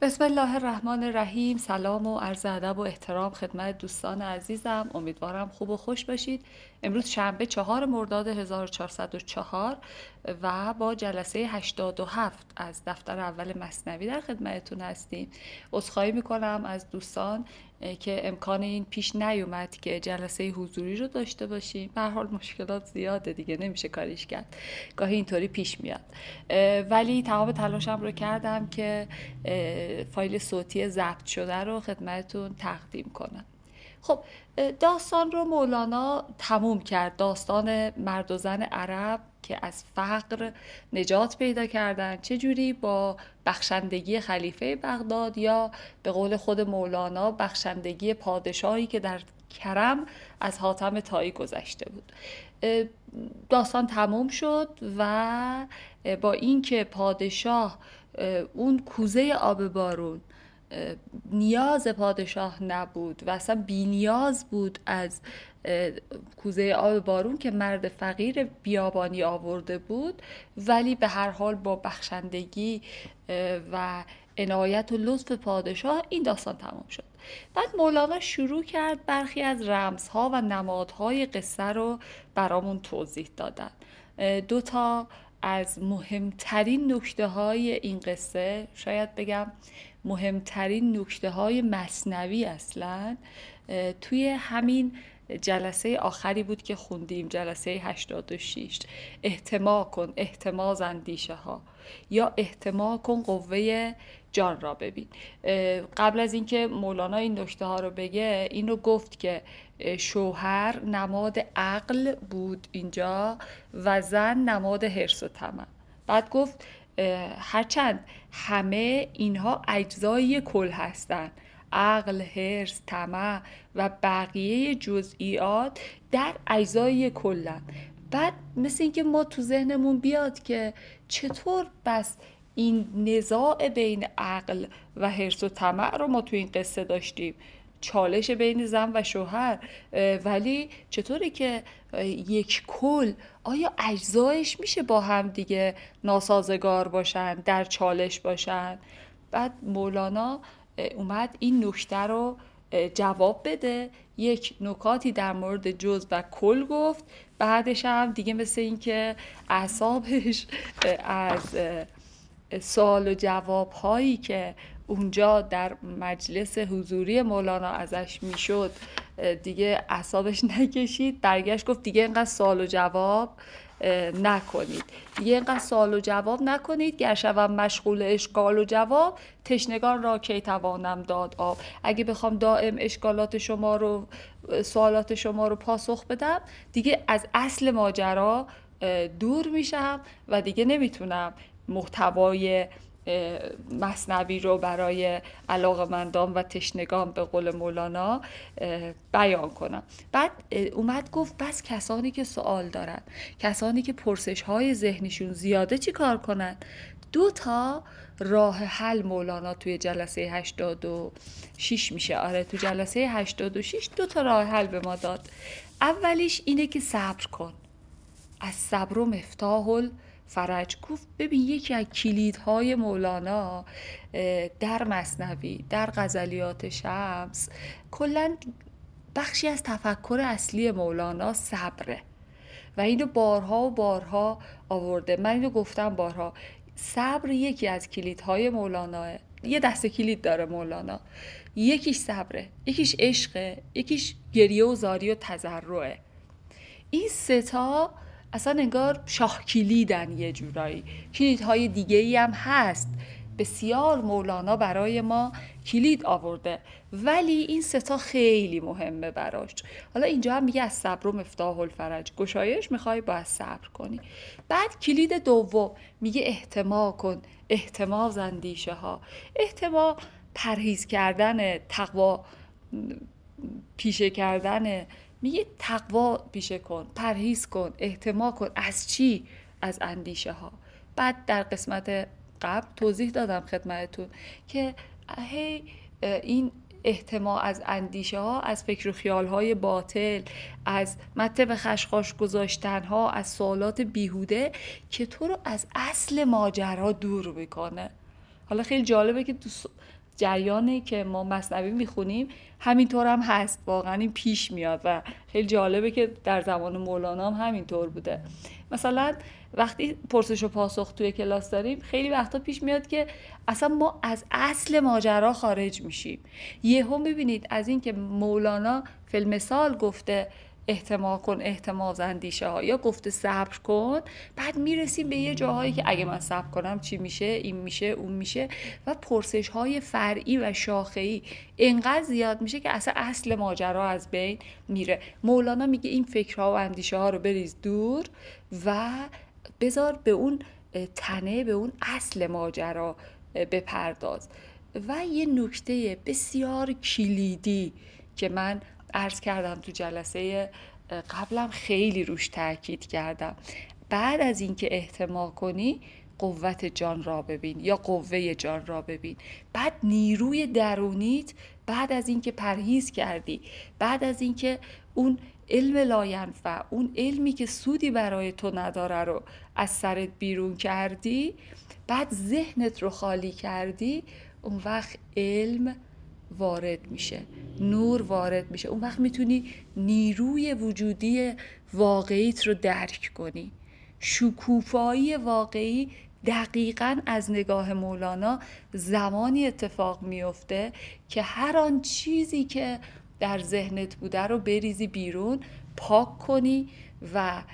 بسم الله الرحمن الرحیم. سلام و عرض ادب و احترام خدمت دوستان عزیزم. امیدوارم خوب و خوش باشید. امروز شنبه 4 مرداد 1404 و با جلسه 87 از دفتر اول مثنوی در خدمتتون هستیم. عذرخواهی میکنم از دوستان که امکان این پیش نیومد که جلسه حضوری رو داشته باشیم. به هر حال مشکلات زیاده دیگه، نمیشه کاریش کرد، گاهی اینطوری پیش میاد. ولی تمام تلاشم رو کردم که فایل صوتی ضبط شده رو خدمتتون تقدیم کنم. خب، داستان رو مولانا تموم کرد. داستان مرد و زن عرب که از فقر نجات پیدا کردن، چجوری با بخشندگی خلیفه بغداد، یا به قول خود مولانا بخشندگی پادشاهی که در کرم از حاتم طایی گذشته بود. داستان تموم شد و با اینکه پادشاه اون کوزه آب بارون نیاز پادشاه نبود و اصلا بی نیاز بود از کوزه آب بارون که مرد فقیر بیابانی آورده بود، ولی به هر حال با بخشندگی و عنایت و لطف پادشاه این داستان تمام شد. بعد مولانا شروع کرد برخی از رمزها و نمادهای قصه رو برامون توضیح دادن. دو تا از مهمترین نکته های این قصه، شاید بگم مهمترین نکته های مثنوی اصلا، توی همین جلسه آخری بود که خوندیم، جلسه 86. احتما کن احتماز اندیشه ها، یا احتما کن قوه جان را ببین. قبل از اینکه مولانا این نکته ها رو بگه، اینو گفت که شوهر نماد عقل بود اینجا و زن نماد حرص و طمع. بعد گفت هرچند همه اینها اجزای کل هستند، عقل، حرص، طمع و بقیه جزئیات در اجزای کلن. بعد مثل اینکه ما تو ذهنمون بیاد که چطور بس این نزاع بین عقل و حرص و طمع رو ما تو این قصه داشتیم، چالش بین زن و شوهر، ولی چطوره که یک کل، آیا اجزایش میشه با هم دیگه ناسازگار باشن، در چالش باشن؟ بعد مولانا اومد این نکته رو جواب بده، یک نکاتی در مورد جزء و کل گفت. بعدش هم دیگه مثل این که اعصابش از سوال و جواب هایی که اونجا در مجلس حضوری مولانا ازش میشد دیگه اعصابش نکشید، برگشت گفت دیگه اینقدر سوال و جواب نکنید، دیگه اینقدر سوال و جواب نکنید، گر شوم مشغول اشکال و جواب، تشنگان را کی توانم داد آب. اگه بخوام دائم اشکالات شما رو، سوالات شما رو پاسخ بدم، دیگه از اصل ماجرا دور میشم و دیگه نمیتونم محتوای مثنوی رو برای علاقه‌مندان و تشنگان به قول مولانا بیان کنم. بعد اومد گفت بس کسانی که سوال دارن، کسانی که پرسش های ذهنشون زیاده چی کار کنن؟ دو تا راه حل مولانا توی جلسه 86 میشه، آره تو جلسه 86 دو تا راه حل به ما داد. اولیش اینه که صبر کن، از صبر و مفتاح الفرج. گفت ببین یکی از کلیدهای مولانا در مثنوی، در غزلیات شمس، کلا بخشی از تفکر اصلی مولانا صبره و اینو بارها و بارها آورده. من اینو گفتم بارها، صبر یکی از کلیدهای مولاناه. یه دسته کلید داره مولانا، یکیش صبره، یکیش عشقه، یکیش گریه و زاری و تضرعه. این سه تا اصلا انگار شاه کلیدن، یه جورایی کلیدهای دیگه ای هم هست، بسیار مولانا برای ما کلید آورده، ولی این سه تا خیلی مهمه براش. حالا اینجا هم میگه از صبر و مفتاح الفرج، گشایش میخوای باید صبر کنی. بعد کلید دوم میگه احتما کن احتماز اندیشه ها. احتما پرهیز کردن، تقوا پیشه کردن. میگه تقوا پیشه کن، پرهیز کن، احتما کن. از چی؟ از اندیشه ها. بعد در قسمت قبل توضیح دادم خدمتتون که هی این احتما از اندیشه ها، از فکر و خیال های باطل، از مته به خشخاش گذاشتن ها، از سوالات بیهوده که تو رو از اصل ماجرا دور میکنه. حالا خیلی جالبه که جریانی که ما مثنوی میخونیم همینطور هم هست، واقعا این پیش میاد و خیلی جالبه که در زمان مولانا هم همینطور بوده. مثلا وقتی پرسش و پاسخ توی کلاس داریم خیلی وقتا پیش میاد که اصلا ما از اصل ماجرا خارج میشیم. یهو میبینید از این که مولانا فی المثال گفته احتمال کن احتماز اندیشه ها، یا گفته صبر کن، بعد میرسیم به یه جاهایی که اگه من صبر کنم چی میشه، این میشه، اون میشه، و پرسش های فرعی و شاخه‌ای اینقدر زیاد میشه که اصلا اصل ماجرا از بین میره. مولانا میگه این فکرها و اندیشه ها رو بریز دور و بذار به اون تنه، به اون اصل ماجرا بپرداز. و یه نکته بسیار کلیدی که من عرض کردم تو جلسه قبلم، خیلی روش تاکید کردم، بعد از اینکه احتمال کنی قوت جان را ببین یا قوه جان را ببین، بعد نیروی درونیت، بعد از اینکه پرهیز کردی، بعد از اینکه اون علم لاینفع، اون علمی که سودی برای تو نداره رو از سرت بیرون کردی، بعد ذهنت رو خالی کردی، اون وقت علم وارد میشه، نور وارد میشه، اون وقت میتونی نیروی وجودی واقعیت رو درک کنی. شکوفایی واقعی دقیقاً از نگاه مولانا زمانی اتفاق میفته که هر آن چیزی که در ذهنت بوده رو بریزی بیرون، پاک کنی و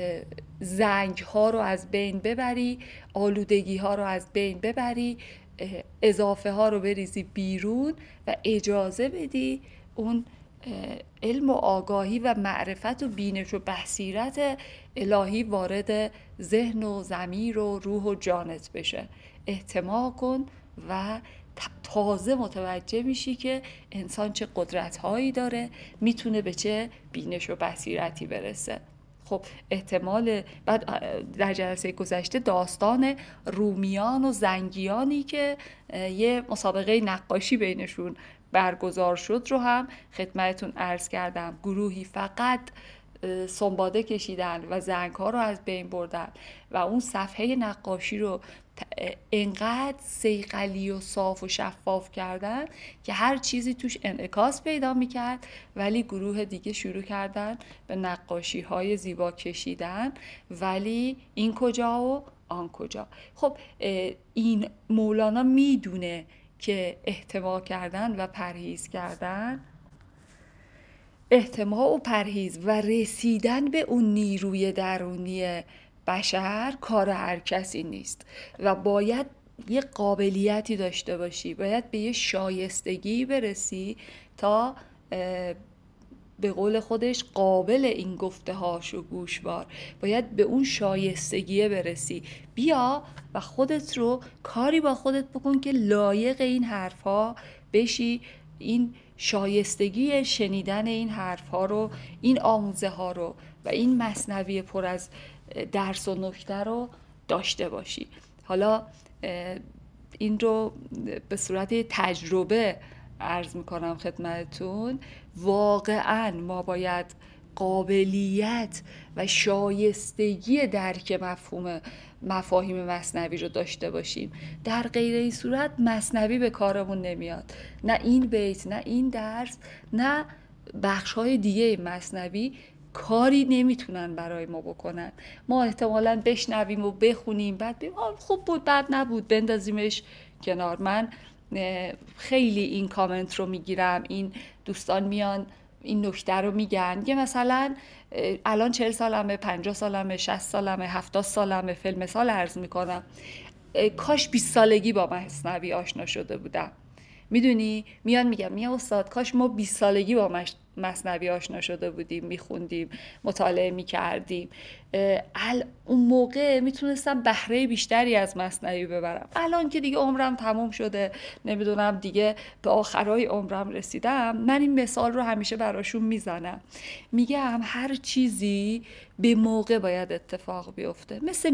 زنگ ها رو از بین ببری، آلودگی ها رو از بین ببری، اضافه ها رو بریزی بیرون و اجازه بدی اون علم و آگاهی و معرفت و بینش و بصیرت الهی وارد ذهن و ضمیر و روح و جانت بشه. احتمال کن و تازه متوجه میشی که انسان چه قدرت‌هایی داره، میتونه به چه بینش و بصیرتی برسه. خب احتمال بعد در جلسه گذشته داستان رومیان و زنگیانی که یه مسابقه نقاشی بینشون برگزار شد رو هم خدمتتون عرض کردم. گروهی فقط سنباده کشیدن و زنگ ها رو از بین بردن و اون صفحه نقاشی رو انقدر صیقلی و صاف و شفاف کردن که هر چیزی توش انعکاس پیدا میکرد، ولی گروه دیگه شروع کردن به نقاشی های زیبا کشیدن، ولی این کجا و آن کجا. خب این مولانا میدونه که احتمال کردن و پرهیز کردن، احتمال و پرهیز و رسیدن به اون نیروی درونی بشر کار هر کسی نیست و باید یه قابلیتی داشته باشی، باید به یه شایستگی برسی تا به قول خودش قابل این گفته هاشو گوشوار، باید به اون شایستگیه برسی. بیا و خودت رو کاری با خودت بکن که لایق این حرفا بشی، این شایستگی شنیدن این حرفا رو، این آموزه ها رو و این مثنوی پر از درس و نکته رو داشته باشی. حالا این رو به صورت تجربه عرض میکنم خدمتتون. واقعا ما باید قابلیت و شایستگی درک مفاهیم مثنوی رو داشته باشیم. در غیر این صورت مثنوی به کارمون نمیاد، نه این بیت، نه این درس، نه بخش‌های دیگه مثنوی کاری نمیتونن برای ما بکنن. ما احتمالاً بشنویم و بخونیم، بعد بگیم خوب بود، بد نبود، بندازیمش کنار. من خیلی این کامنت رو میگیرم، این دوستان میان این نکته رو میگن که مثلا الان 40 سالمه، 50 سالمه، 60 سالمه، 70 سالمه، فی المثال عرض میکنم، کاش 20 سالگی با مثنوی آشنا شده بودم. میدونی میان میگم استاد کاش ما 20 سالگی با مثنوی آشنا شده بودیم، میخوندیم، مطالعه میکردیم، اون موقع میتونستم بهره بیشتری از مثنوی ببرم. الان که دیگه عمرم تموم شده، نمیدونم دیگه به آخرای عمرم رسیدم، من این مثال رو همیشه براشون میزنم، میگم هر چیزی به موقع باید اتفاق بیفته. مثل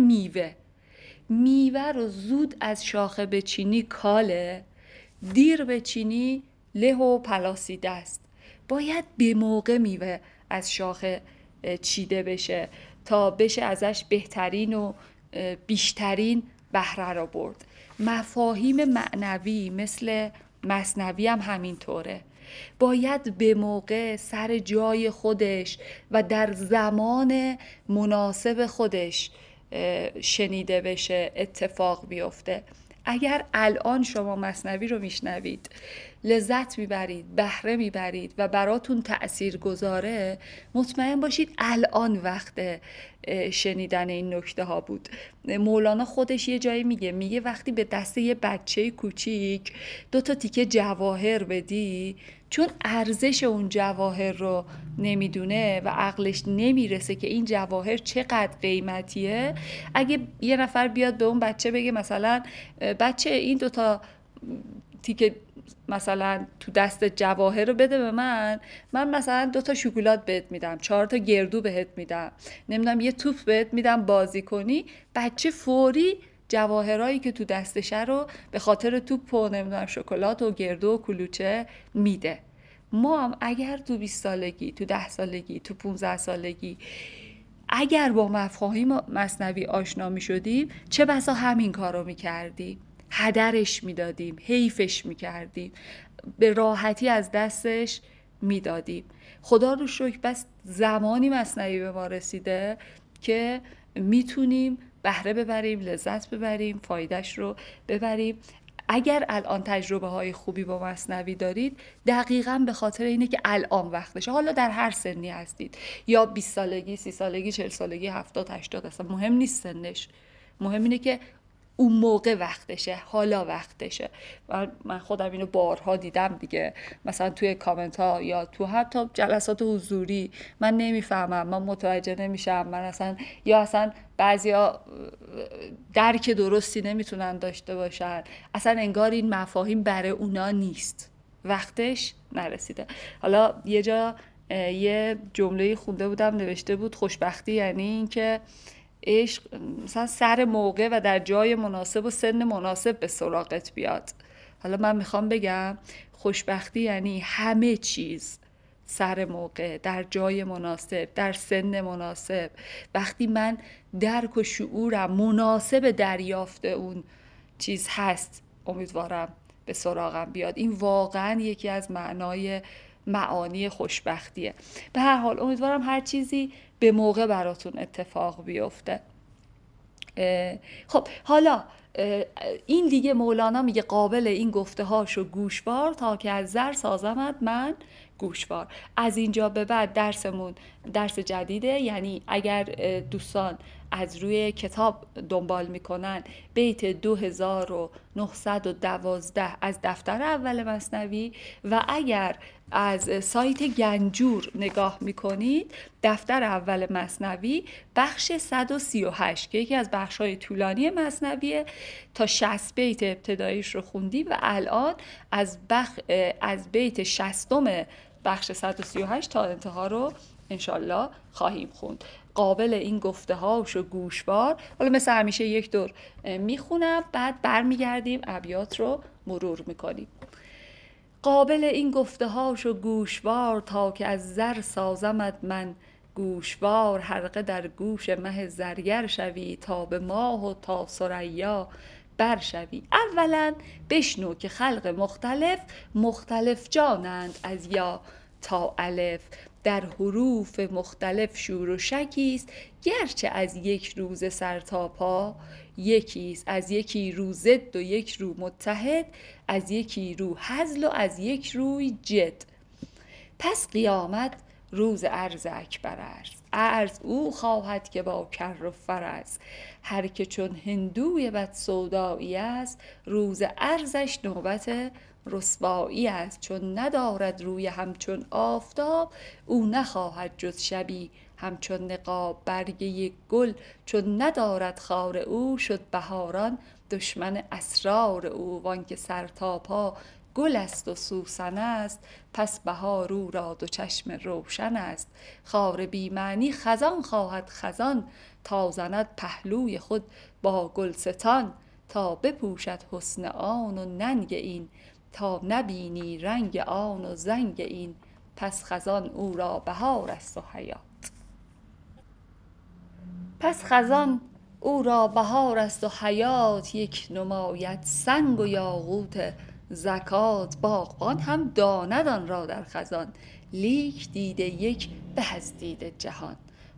میوه رو زود از شاخه بچینی کاله، دیر بچینی له و پلاسیده است. باید به موقع میوه از شاخه چیده بشه تا بشه ازش بهترین و بیشترین بهره را برد. مفاهیم معنوی مثل مثنوی هم همینطوره. باید به موقع سر جای خودش و در زمان مناسب خودش شنیده بشه، اتفاق بیفته. اگر الان شما مثنوی رو میشنوید، لذت میبرید، بهره میبرید و براتون تأثیر گذاره، مطمئن باشید الان وقت شنیدن این نکته ها بود. مولانا خودش یه جایی میگه وقتی به دست یه بچه کوچیک 2 تیکه جواهر بدی، چون ارزش اون جواهر رو نمیدونه و عقلش نمیرسه که این جواهر چقدر قیمتیه، اگه یه نفر بیاد به اون بچه بگه مثلا بچه این 2 تیکه مثلا تو دست جواهر رو بده به من مثلا 2 شکلات بهت میدم، 4 گردو بهت میدم، نمیدونم یه توپ بهت میدم بازی کنی، بچه فوری جواهرایی که تو دستشه رو به خاطر توپ و نمیدونم شکلات و گردو و کلوچه میده. ما هم اگر تو 20 سالگی، تو 10 سالگی، تو 15 سالگی اگر با مفاهیم مثنوی آشنا می شدیم، چه بسا همین کار رو می کردیم، هدرش می دادیم، حیفش می کردیم، به راحتی از دستش می دادیم. خدا رو شکر بس زمانی مثنوی به ما رسیده که میتونیم بهره ببریم، لذت ببریم، فایدهش رو ببریم. اگر الان تجربه های خوبی با مثنوی دارید، دقیقاً به خاطر اینه که الان وقتشه. حالا در هر سنی هستید، یا 20 سالگی، 30 سالگی، 40 سالگی، 70، 80، اصلا مهم نیست سنش، مهم اینه که اون موقع وقتشه، حالا وقتشه. و من خودم اینو بارها دیدم دیگه، مثلا توی کامنت ها یا تو حتی جلسات حضوری، من نمیفهمم، من متوجه نمیشم، من اصلا، یا اصلا بعضیا درک درستی نمیتونن داشته باشن، اصلا انگار این مفاهیم برای اونا نیست، وقتش نرسیده. حالا یه جا یه جمله خونده بودم، نوشته بود خوشبختی یعنی این که عشق مثلا سر موقع و در جای مناسب و سن مناسب به سراغت بیاد. حالا من میخوام بگم خوشبختی یعنی همه چیز سر موقع، در جای مناسب، در سن مناسب. وقتی من درک و شعورم مناسب دریافت اون چیز هست، امیدوارم به سراغم بیاد. این واقعا یکی از معانی خوشبختیه. به هر حال امیدوارم هر چیزی به موقع براتون اتفاق بیفته. خب حالا این دیگه مولانا میگه قابل این گفته هاشو گوشوار، تا که از زر سازمت من گوشوار. از اینجا به بعد درسمون درس جدیده، یعنی اگر دوستان از روی کتاب دنبال میکنن، بیت 2912 از دفتر اول مثنوی، و اگر از سایت گنجور نگاه میکنید، دفتر اول مثنوی بخش 138 که یکی از بخش‌های طولانی مثنویه، تا 60 بیت ابتداییش رو خوندیم و الان از بیت 60 بخش 138 تا انتها رو انشالله خواهیم خوند. قابل این گفته هاشو گوشوار. حالا مثل همیشه یک دور میخونم، بعد برمیگردیم ابیات رو مرور میکنیم. قابل این گفته هاشو گوشوار، تا که از زر سازمت من گوشوار. حلقه در گوش مه زرگر شوی، تا به ماه و تا ثریا برشوی. اولا بشنو که خلق مختلف جانند، از یا تا الف. در حروف مختلف شور و شکیست، گرچه از یک روز سر تا پا یکیست. از یکی رو ضد و یک رو متحد، از یکی رو هزل و از یک روی جد. پس قیامت روز عرض اکبر است، عرض او خواهد که با کر و فر است. هر که چون هندوی بد سودایی است، روز عرضش نوبت رسوایی است. چون ندارد روی همچون آفتاب، او نخواهد جز شبی همچون نقاب. برگ یک گل چون ندارد خار، او شد بهاران دشمن اسرار او. وانکه سر تا پا گل است و سوسن است، پس بهار او را 2 چشم روشن است. خار بی معنی خزان خواهد خزان، تا زند پهلوی خود با گلستان. تا بپوشد حسن آن و ننگ این، تا نبینی رنگ آن و زنگ این. پس خزان او را بهار است و حیات. پس خزان او را بهار است و حیات یک نماید، سنگ و یاقوت زکات. باغبان هم داند آن را در خزان، لیک دیده یک به از دیده جهان.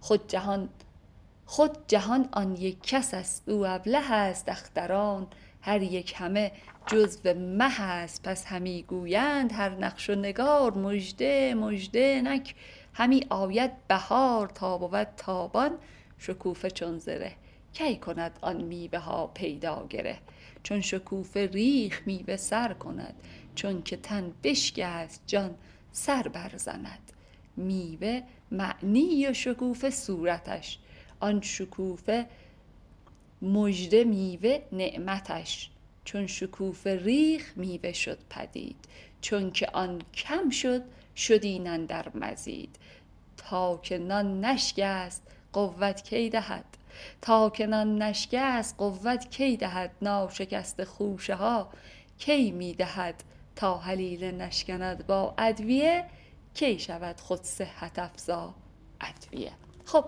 خود جهان آن یک کس است، او ابله است اختران، هر یک همه جزو مه است. پس همی گویند هر نقش و نگار، مژده مژده، نک همی آید بهار. تا بود تابان شکوفه چون زره، کی کند آن میوه ها پیدا گره. چون شکوفه ریخت میوه سر کند، چون که تن بشکست جان سر برزند. میوه معنی و شکوفه صورتش، آن شکوفه مژده میوه نعمتش. چون شکوفه ریخت میوه شد پدید، چون که آن کم شد شد این اندر مزید. تا که نان نشکست قوت کی دهد، تا که نان نشکست قوت کی دهد. ناشکسته خوشه ها کی می دهد، تا حلیله نشکند با ادویه، کی شود خود صحت افزا ادویه. خب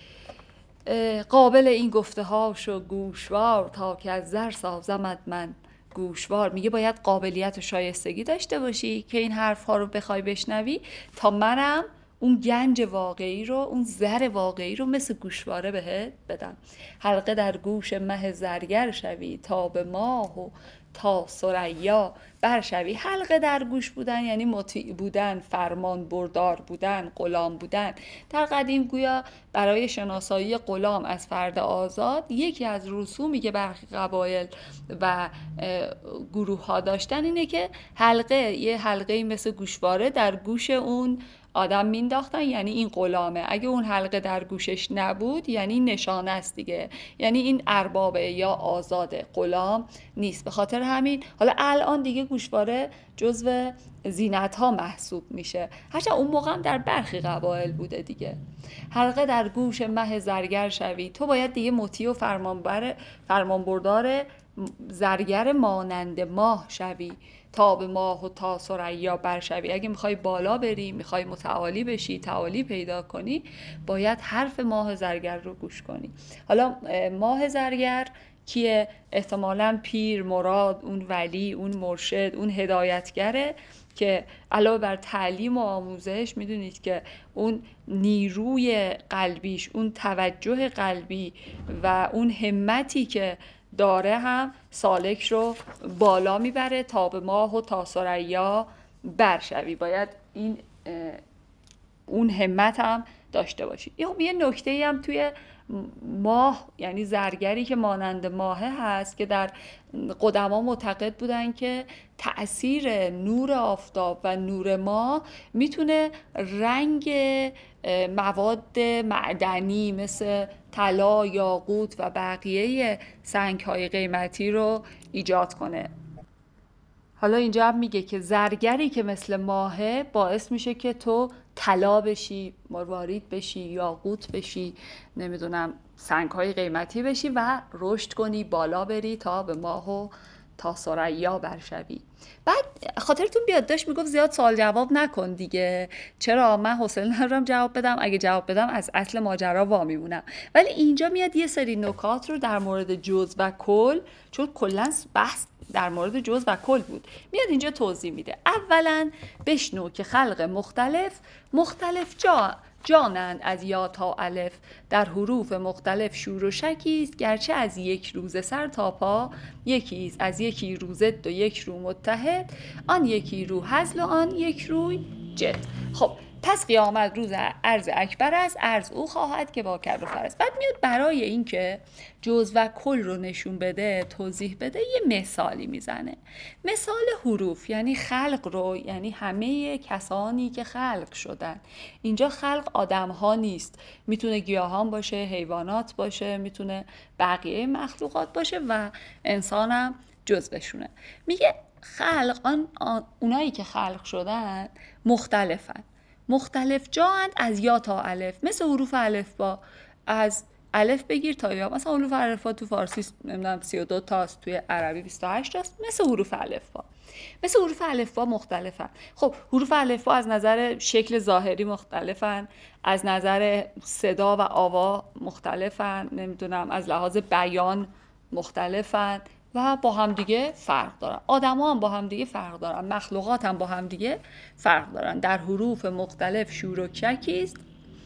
قابل این گفته هاشو گوشوار، تا که از زر سازمت من گوشوار. میگه باید قابلیت و شایستگی داشته باشی که این حرف ها رو بخوای بشنوی، تا منم اون گنج واقعی رو، اون زر واقعی رو مثل گوشواره بهت بدم. حلقه در گوش مه زرگر شوی، تا به ماه و تا ثریا برشوی. حلقه در گوش بودن یعنی مطیع بودن، فرمان بردار بودن، غلام بودن. در قدیم گویا برای شناسایی غلام از فرد آزاد یکی از رسومی که برخی قبایل و گروه ها داشتن اینه که یه حلقه مثل گوشواره در گوش اون آدم مینداختن، یعنی این غلامه. اگه اون حلقه در گوشش نبود یعنی نشانه است دیگه، یعنی این اربابه یا آزاده، غلام نیست. به خاطر همین حالا الان دیگه گوشواره جزو زینت ها محسوب میشه، هرچند اون موقع هم در برخی قبایل بوده دیگه. حلقه در گوش مه زرگر شوی، تو باید دیگه مطیع و فرمانبردار زرگر مانند ماه شوی، تا به ماه و تا ثریا برشوی. اگه میخوای بالا بری، میخوای متعالی بشی، تعالی پیدا کنی، باید حرف ماه زرگر رو گوش کنی. حالا ماه زرگر کیه؟ احتمالاً پیر، مراد، اون ولی، اون مرشد، اون هدایتگره که علاوه بر تعلیم و آموزش میدونید که اون نیروی قلبیش، اون توجه قلبی و اون همتی که داره هم سالک رو بالا میبره تا به ماه و تا ثریا برشوی. باید اون همت هم داشته باشی. یه نکته هم توی ماه، یعنی زرگری که مانند ماهه هست، که در قدما معتقد بودن که تأثیر نور آفتاب و نور ماه میتونه رنگ مواد معدنی مثل طلا، یاقوت و بقیه سنگ‌های قیمتی رو ایجاد کنه. حالا اینجا هم میگه که زرگری که مثل ماهه باعث میشه که تو طلا بشی، مروارید بشی، یاقوت بشی، نمیدونم سنگ‌های قیمتی بشی و رشد کنی، بالا بری تا به ماه و تا ثریا برشوی. بعد خاطرتون بیاد داشت میگفت زیاد سوال جواب نکن دیگه. چرا؟ من حوصله ندارم جواب بدم، اگه جواب بدم از اصل ماجرا وا میمونم. ولی اینجا میاد یه سری نکات رو در مورد جزء و کل، چون کلا بحث در مورد جزء و کل بود، میاد اینجا توضیح میده. اولا بشنو که خلق مختلف جانند از یا تا الف، در حروف مختلف شور و شکیست، گرچه از یک روز سر تا پا یکیست. از یکی رو ضد و یک رو متحد، آن یکی رو هزل و آن یک روی جد. خب پس قیامت روز عرض اکبر است، عرض او خواهد که با کر و فر است. بعد میاد برای اینکه جزء و کل رو نشون بده، توضیح بده، یه مثالی میزنه. مثال حروف یعنی خلق رو، یعنی همه کسانی که خلق شدن. اینجا خلق آدم ها نیست، میتونه گیاهان باشه، حیوانات باشه، میتونه بقیه مخلوقات باشه و انسانم جزءشونه. میگه خلق اونایی که خلق شدن مختلف جاند از یا تا الف، مثل حروف الف با، از الف بگیر تا یا، مثلا حروف الفبا تو فارسی نمیدونم 32 تاست، توی عربی 28 تاست، مثل حروف الفبا. مثل حروف الفبا مختلفن. خب حروف الفبا از نظر شکل ظاهری مختلفن، از نظر صدا و آوا مختلفن، نمیدونم از لحاظ بیان مختلفن و با هم دیگه فرق دارن. آدما هم با هم دیگه فرق دارن، مخلوقات هم با هم دیگه فرق دارن. در حروف مختلف شور و ککی است،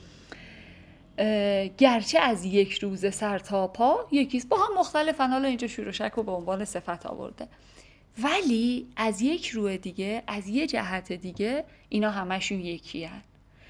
گرچه از یک روز سر تا پا یکیست. با هم مختلفن. حالا اینجا شور و شک رو به عنوان صفت آورده، ولی از یک روی دیگه، از یه جهت دیگه اینا همشون یکی هن.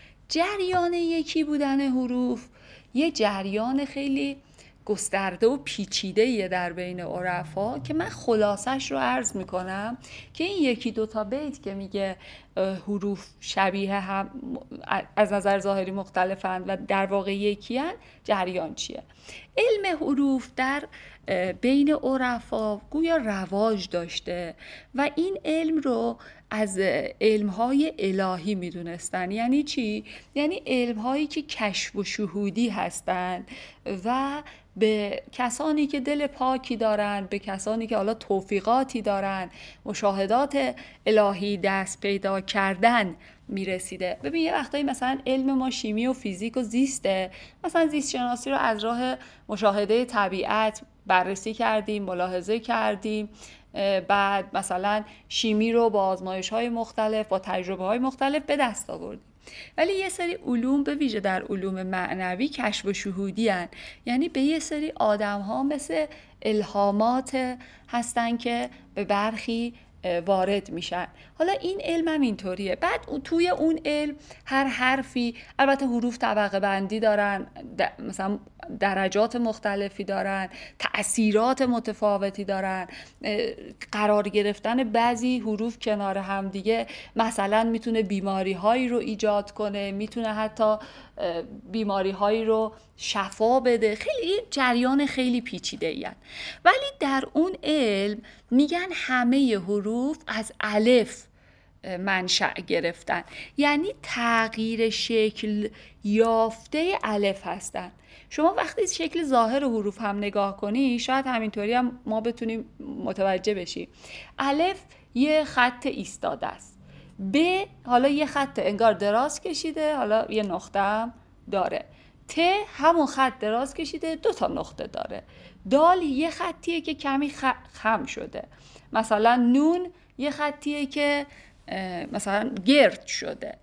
جریان یکی بودن حروف یه جریان خیلی گسترده و پیچیده‌ایه در بین عرفا که من خلاصش رو عرض میکنم که این یکی دوتا بیت که میگه حروف شبیه هم از نظر ظاهری مختلفن و در واقع یکی هن، جریان چیه. علم حروف در بین عرفا گویا رواج داشته و این علم رو از علمهای الهی میدونستن. یعنی چی؟ یعنی علمهایی که کشف و شهودی هستن و به کسانی که دل پاکی دارن، به کسانی که حالا توفیقاتی دارن، مشاهدات الهی دست پیدا کردن میرسیده. ببین یه وقتایی مثلا علم ما شیمی و فیزیک و زیسته، مثلا زیست شناسی رو از راه مشاهده طبیعت بررسی کردیم، ملاحظه کردیم، بعد مثلا شیمی رو با آزمایش‌های مختلف، با تجربه‌های مختلف به دست آوردیم. ولی یه سری علوم به ویژه در علوم معنوی کشف و شهودی هن. یعنی به یه سری آدم ها مثل الهامات هستن که به برخی وارد میشن. حالا این علم هم اینطوریه. بعد توی اون علم هر حرفی، البته حروف طبقه بندی دارن، مثلا درجات مختلفی دارن، تأثیرات متفاوتی دارن، قرار گرفتن بعضی حروف کنار هم دیگه مثلا میتونه بیماری هایی رو ایجاد کنه، میتونه حتی بیماری هایی رو شفا بده. خیلی جریان خیلی پیچیده ای هست. ولی در اون علم میگن همه حروف از الف منشأ گرفتن، یعنی تغییر شکل یافته الف هستن. شما وقتی شکل ظاهر حروف هم نگاه کنی، شاید همینطوری هم ما بتونیم متوجه بشیم. الف یه خط ایستاده است، ب حالا یه خط انگار دراز کشیده، حالا یه نقطه هم داره، ت همون خط دراز کشیده، 2 نقطه داره، دال یه خطیه که کمی خم شده، مثلا نون یه خطیه که مثلا گرد شده.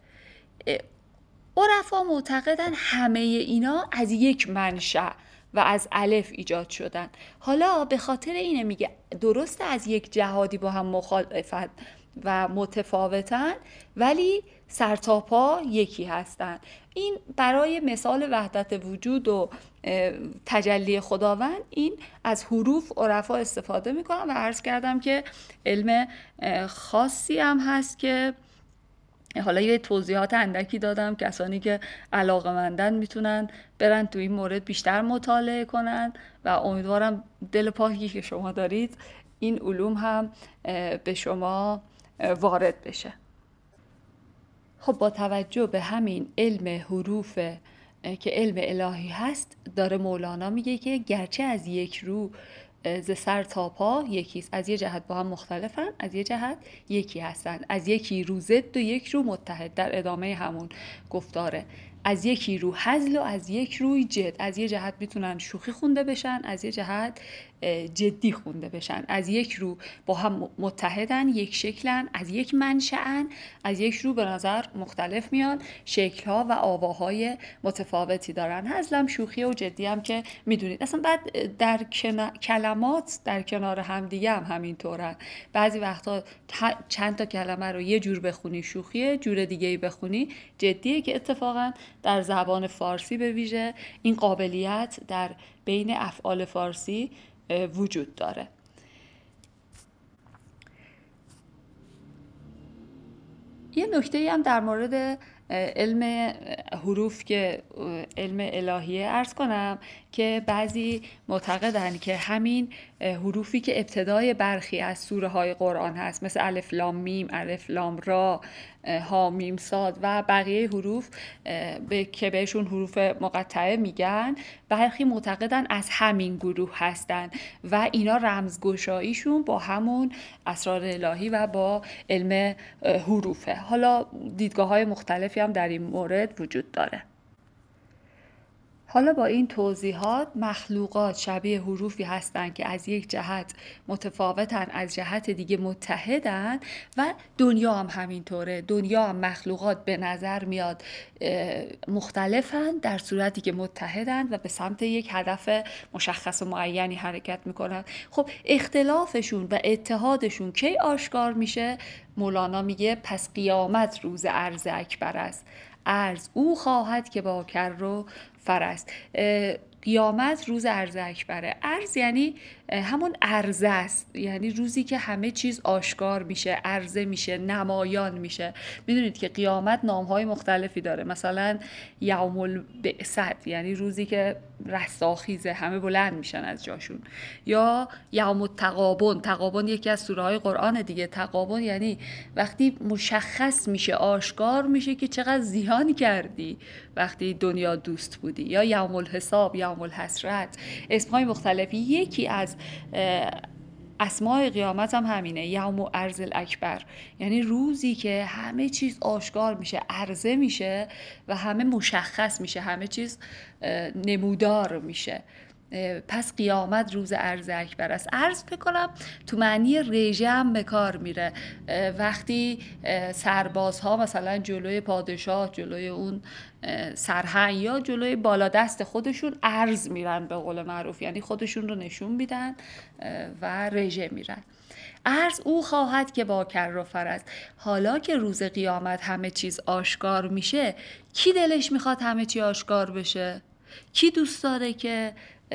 عرفا معتقدن همه اینا از یک منشأ و از الف ایجاد شدن. حالا به خاطر اینه میگه درسته از یک جهادی با هم مخالفت و متفاوتن، ولی سرتاپا یکی هستن. این برای مثال وحدت وجود و تجلی خداوند این از حروف عرفا استفاده میکنن و عرض کردم که علم خاصی هم هست که حالا یه توضیحات اندکی دادم. کسانی که علاقه‌مندن میتونن برن تو این مورد بیشتر مطالعه کنن و امیدوارم دل پاکی که شما دارید این علوم هم به شما وارد بشه. خب با توجه به همین علم حروف که علم الهی هست، داره مولانا میگه که گرچه از یک رو ز سر تا پا یکیست، از یه جهت با هم مختلفن، از یه جهت یکی هستن، از یکی رو ضد و یک رو متحد. در ادامه همون گفتاره از یکی رو هزل و از یک روی جد، از یه جهت میتونن شوخی خونده بشن، از یه جهت جدی خونده بشن، از یک رو با هم متحدن، یک شکلن، از یک منشأن، از یک رو به نظر مختلف میان، شکل‌ها و آواهای متفاوتی دارن. هزلم شوخی و جدی هم که میدونید. اصلا بعد در کلمات در کنار هم دیگه هم همینطورن. بعضی وقتا چند تا کلمه رو یه جور بخونی شوخیه، جور دیگه‌ای بخونی جدیه، که اتفاقا در زبان فارسی به ویژه این قابلیت در بین افعال فارسی وجود داره. یه نکته‌ای هم در مورد علم حروف که علم الهیه عرض کنم که بعضی معتقدن که همین حروفی که ابتدای برخی از سوره های قرآن هست، مثل الف لام میم، الف لام را، ها میم صاد و بقیه حروف که بهشون حروف مقطعه میگن، برخی معتقدن از همین گروه هستن و اینا رمزگشاییشون با همون اسرار الهی و با علم حروفه. حالا دیدگاه های مختلفی هم در این مورد وجود داره. حالا با این توضیحات، مخلوقات شبیه حروفی هستند که از یک جهت متفاوتن، از جهت دیگه متحدن و دنیا هم همینطوره. دنیا هم مخلوقات به نظر میاد مختلفن در صورتی که متحدن و به سمت یک هدف مشخص و معینی حرکت میکنن. خب اختلافشون و اتحادشون کی آشکار میشه؟ مولانا میگه پس قیامت روز عرض اکبر است، عرض او خواهد که با کر و فر است. قیامت روز عرض اکبره. عرض یعنی همون عرضه است، یعنی روزی که همه چیز آشکار میشه، عرضه میشه، نمایان میشه. میدونید که قیامت نامهای مختلفی داره، مثلا یوم البعثت یعنی روزی که رستاخیزه، همه بلند میشن از جاشون، یا یوم التغابن. تغابن یکی از سوره های قرآن دیگه. تغابن یعنی وقتی مشخص میشه، آشکار میشه که چقدر زیان کردی وقتی دنیا دوست بودی. یا یوم الحساب، یوم الحسرت، اسمهای مختلفی. یکی از اسماء قیامت هم همینه، یوم عرض الاکبر، یعنی روزی که همه چیز آشکار میشه، عرضه میشه و همه مشخص میشه، همه چیز نمودار میشه. پس قیامت روز عرض اکبر است. عرض بکنم تو معنی رژه هم به کار میره. وقتی سربازها مثلا جلوی پادشاه، جلوی اون سرهنگ یا جلوی بالادست خودشون عرض میرن به قول معروف، یعنی خودشون رو نشون میدن و رژه میرن. عرض او خواهد که با کر و فر است. حالا که روز قیامت همه چیز آشکار میشه، کی دلش میخواد همه چی آشکار بشه؟ کی دوست داره که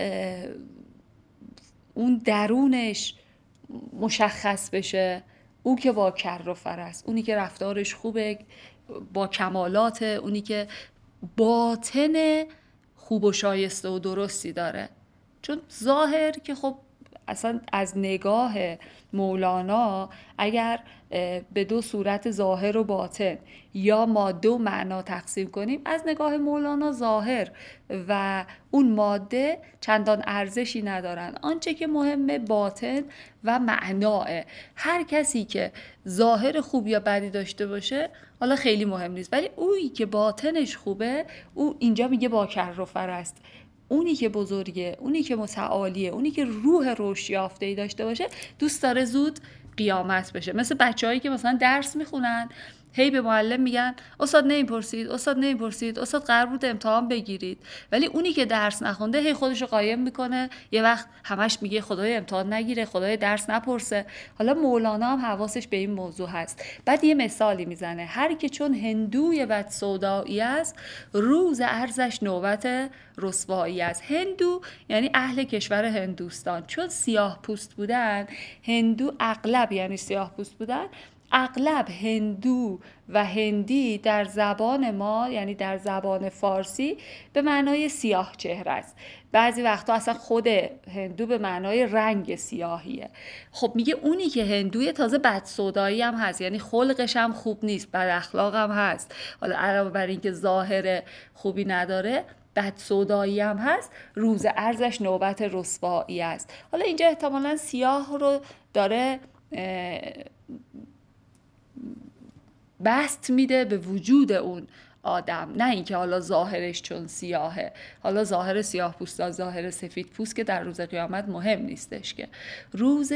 اون درونش مشخص بشه؟ اون که با کر و فر است، اونی که رفتارش خوبه، با کمالات، اونی که باطن خوب و شایسته و درستی داره. چون ظاهر که خب اصلا از نگاه مولانا اگر به دو صورت ظاهر و باطن یا ماده و معنا تقسیم کنیم، از نگاه مولانا ظاهر و اون ماده چندان ارزشی ندارن. آنچه که مهمه باطن و معناه. هر کسی که ظاهر خوب یا بدی داشته باشه حالا خیلی مهم نیست، ولی اویی که باطنش خوبه، او اینجا میگه با کر و فر است. اونی که بزرگه، اونی که متعالیه، اونی که روح رشد یافته‌ای داشته باشه، دوست داره زود قیامت بشه. مثل بچه‌هایی که مثلا درس میخونن، هی به معلم میگن استاد نمیپرسید، استاد نمیپرسید، استاد قرار بود امتحان بگیرید، ولی اونی که درس نخونده هی خودشو قایم میکنه، یه وقت همش میگه خدای امتحان نگیره، خدای درس نپرسه. حالا مولانا هم حواسش به این موضوع هست. بعد یه مثالی میزنه، هر که چون هندوی بد سودایی است، روز عرضش نوبت رسوایی است. هندو یعنی اهل کشور هندوستان، چون سیاه پوست بودن، هندو اغلب یعنی سیاه پوست بودن، اغلب هندو و هندی در زبان ما یعنی در زبان فارسی به معنای سیاه چهره است. بعضی وقتا اصلا خود هندو به معنای رنگ سیاهیه. خب میگه اونی که هندوی تازه بدسودایی هم هست، یعنی خلقش هم خوب نیست، بد اخلاق هم هست، حالا علاوه بر این که ظاهر خوبی نداره، بدسودایی هم هست، روز عرضش نوبت رسوایی است. حالا اینجا احتمالاً سیاه رو داره بست میده به وجود اون آدم، نه اینکه حالا ظاهرش چون سیاهه. حالا ظاهر سیاه پوستا، ظاهر سفید پوست که در روز قیامت مهم نیستش، که روز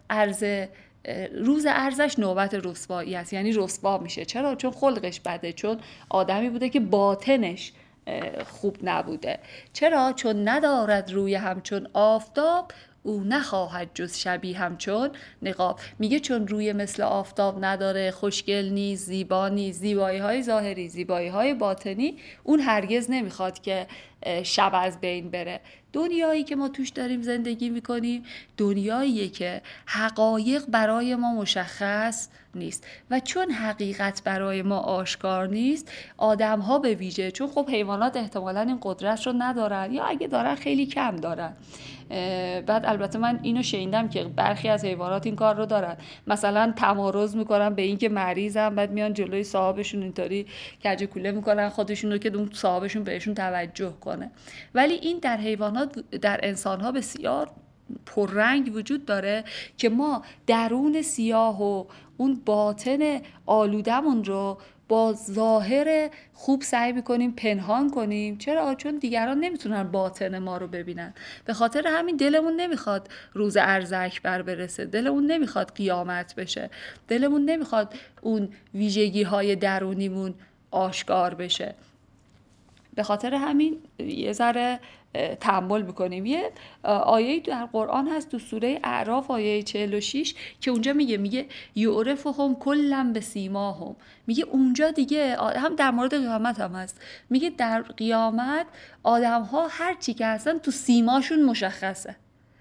عرضش نوبت رسوایی است، یعنی رسوا میشه. چرا؟ چون خلقش بده، چون آدمی بوده که باطنش خوب نبوده. چرا؟ چون ندارد روی همچون آفتاب، او نخواهد جز شبیه همچون نقاب. میگه چون روی مثل آفتاب نداره، خوشگل نیست، زیبا نیست، زیبایی های ظاهری، زیبایی های باطنی، اون هرگز نمیخواد که شب از بین بره. دنیایی که ما توش داریم زندگی میکنیم دنیاییه که حقایق برای ما مشخص نیست و چون حقیقت برای ما آشکار نیست، آدم ها به ویژه، چون خب حیوانات احتمالاً این قدرت رو ندارن یا اگه دارن خیلی کم دارن. بعد البته من اینو شنیدم که برخی از حیوانات این کار رو دارن، مثلا تمارض میکنن به این که مریضن، بعد میان جلوی صاحبشون اینطوری کج کوله میکنن خودشون رو که اون صاحبشون بهشون توجه کنه. ولی این در حیوانات، در انسانها بسیار پررنگ وجود داره که ما درون سیاه و اون باطن آلودمون رو با ظاهر خوب سعی میکنیم پنهان کنیم. چرا؟ چون دیگران نمیتونن باطن ما رو ببینن. به خاطر همین دلمون نمیخواد روز عرض اکبر برسه، دلمون نمیخواد قیامت بشه، دلمون نمیخواد اون ویژگی های درونیمون آشکار بشه. به خاطر همین یه ذره تأمل میکنیم. یه آیه در قرآن هست تو سوره اعراف آیه 46 که اونجا میگه یعرفهم کلا بسیماهم. میگه اونجا دیگه هم در مورد قیامت هم هست، میگه در قیامت آدم ها هر چی که هستن تو سیماشون مشخصه.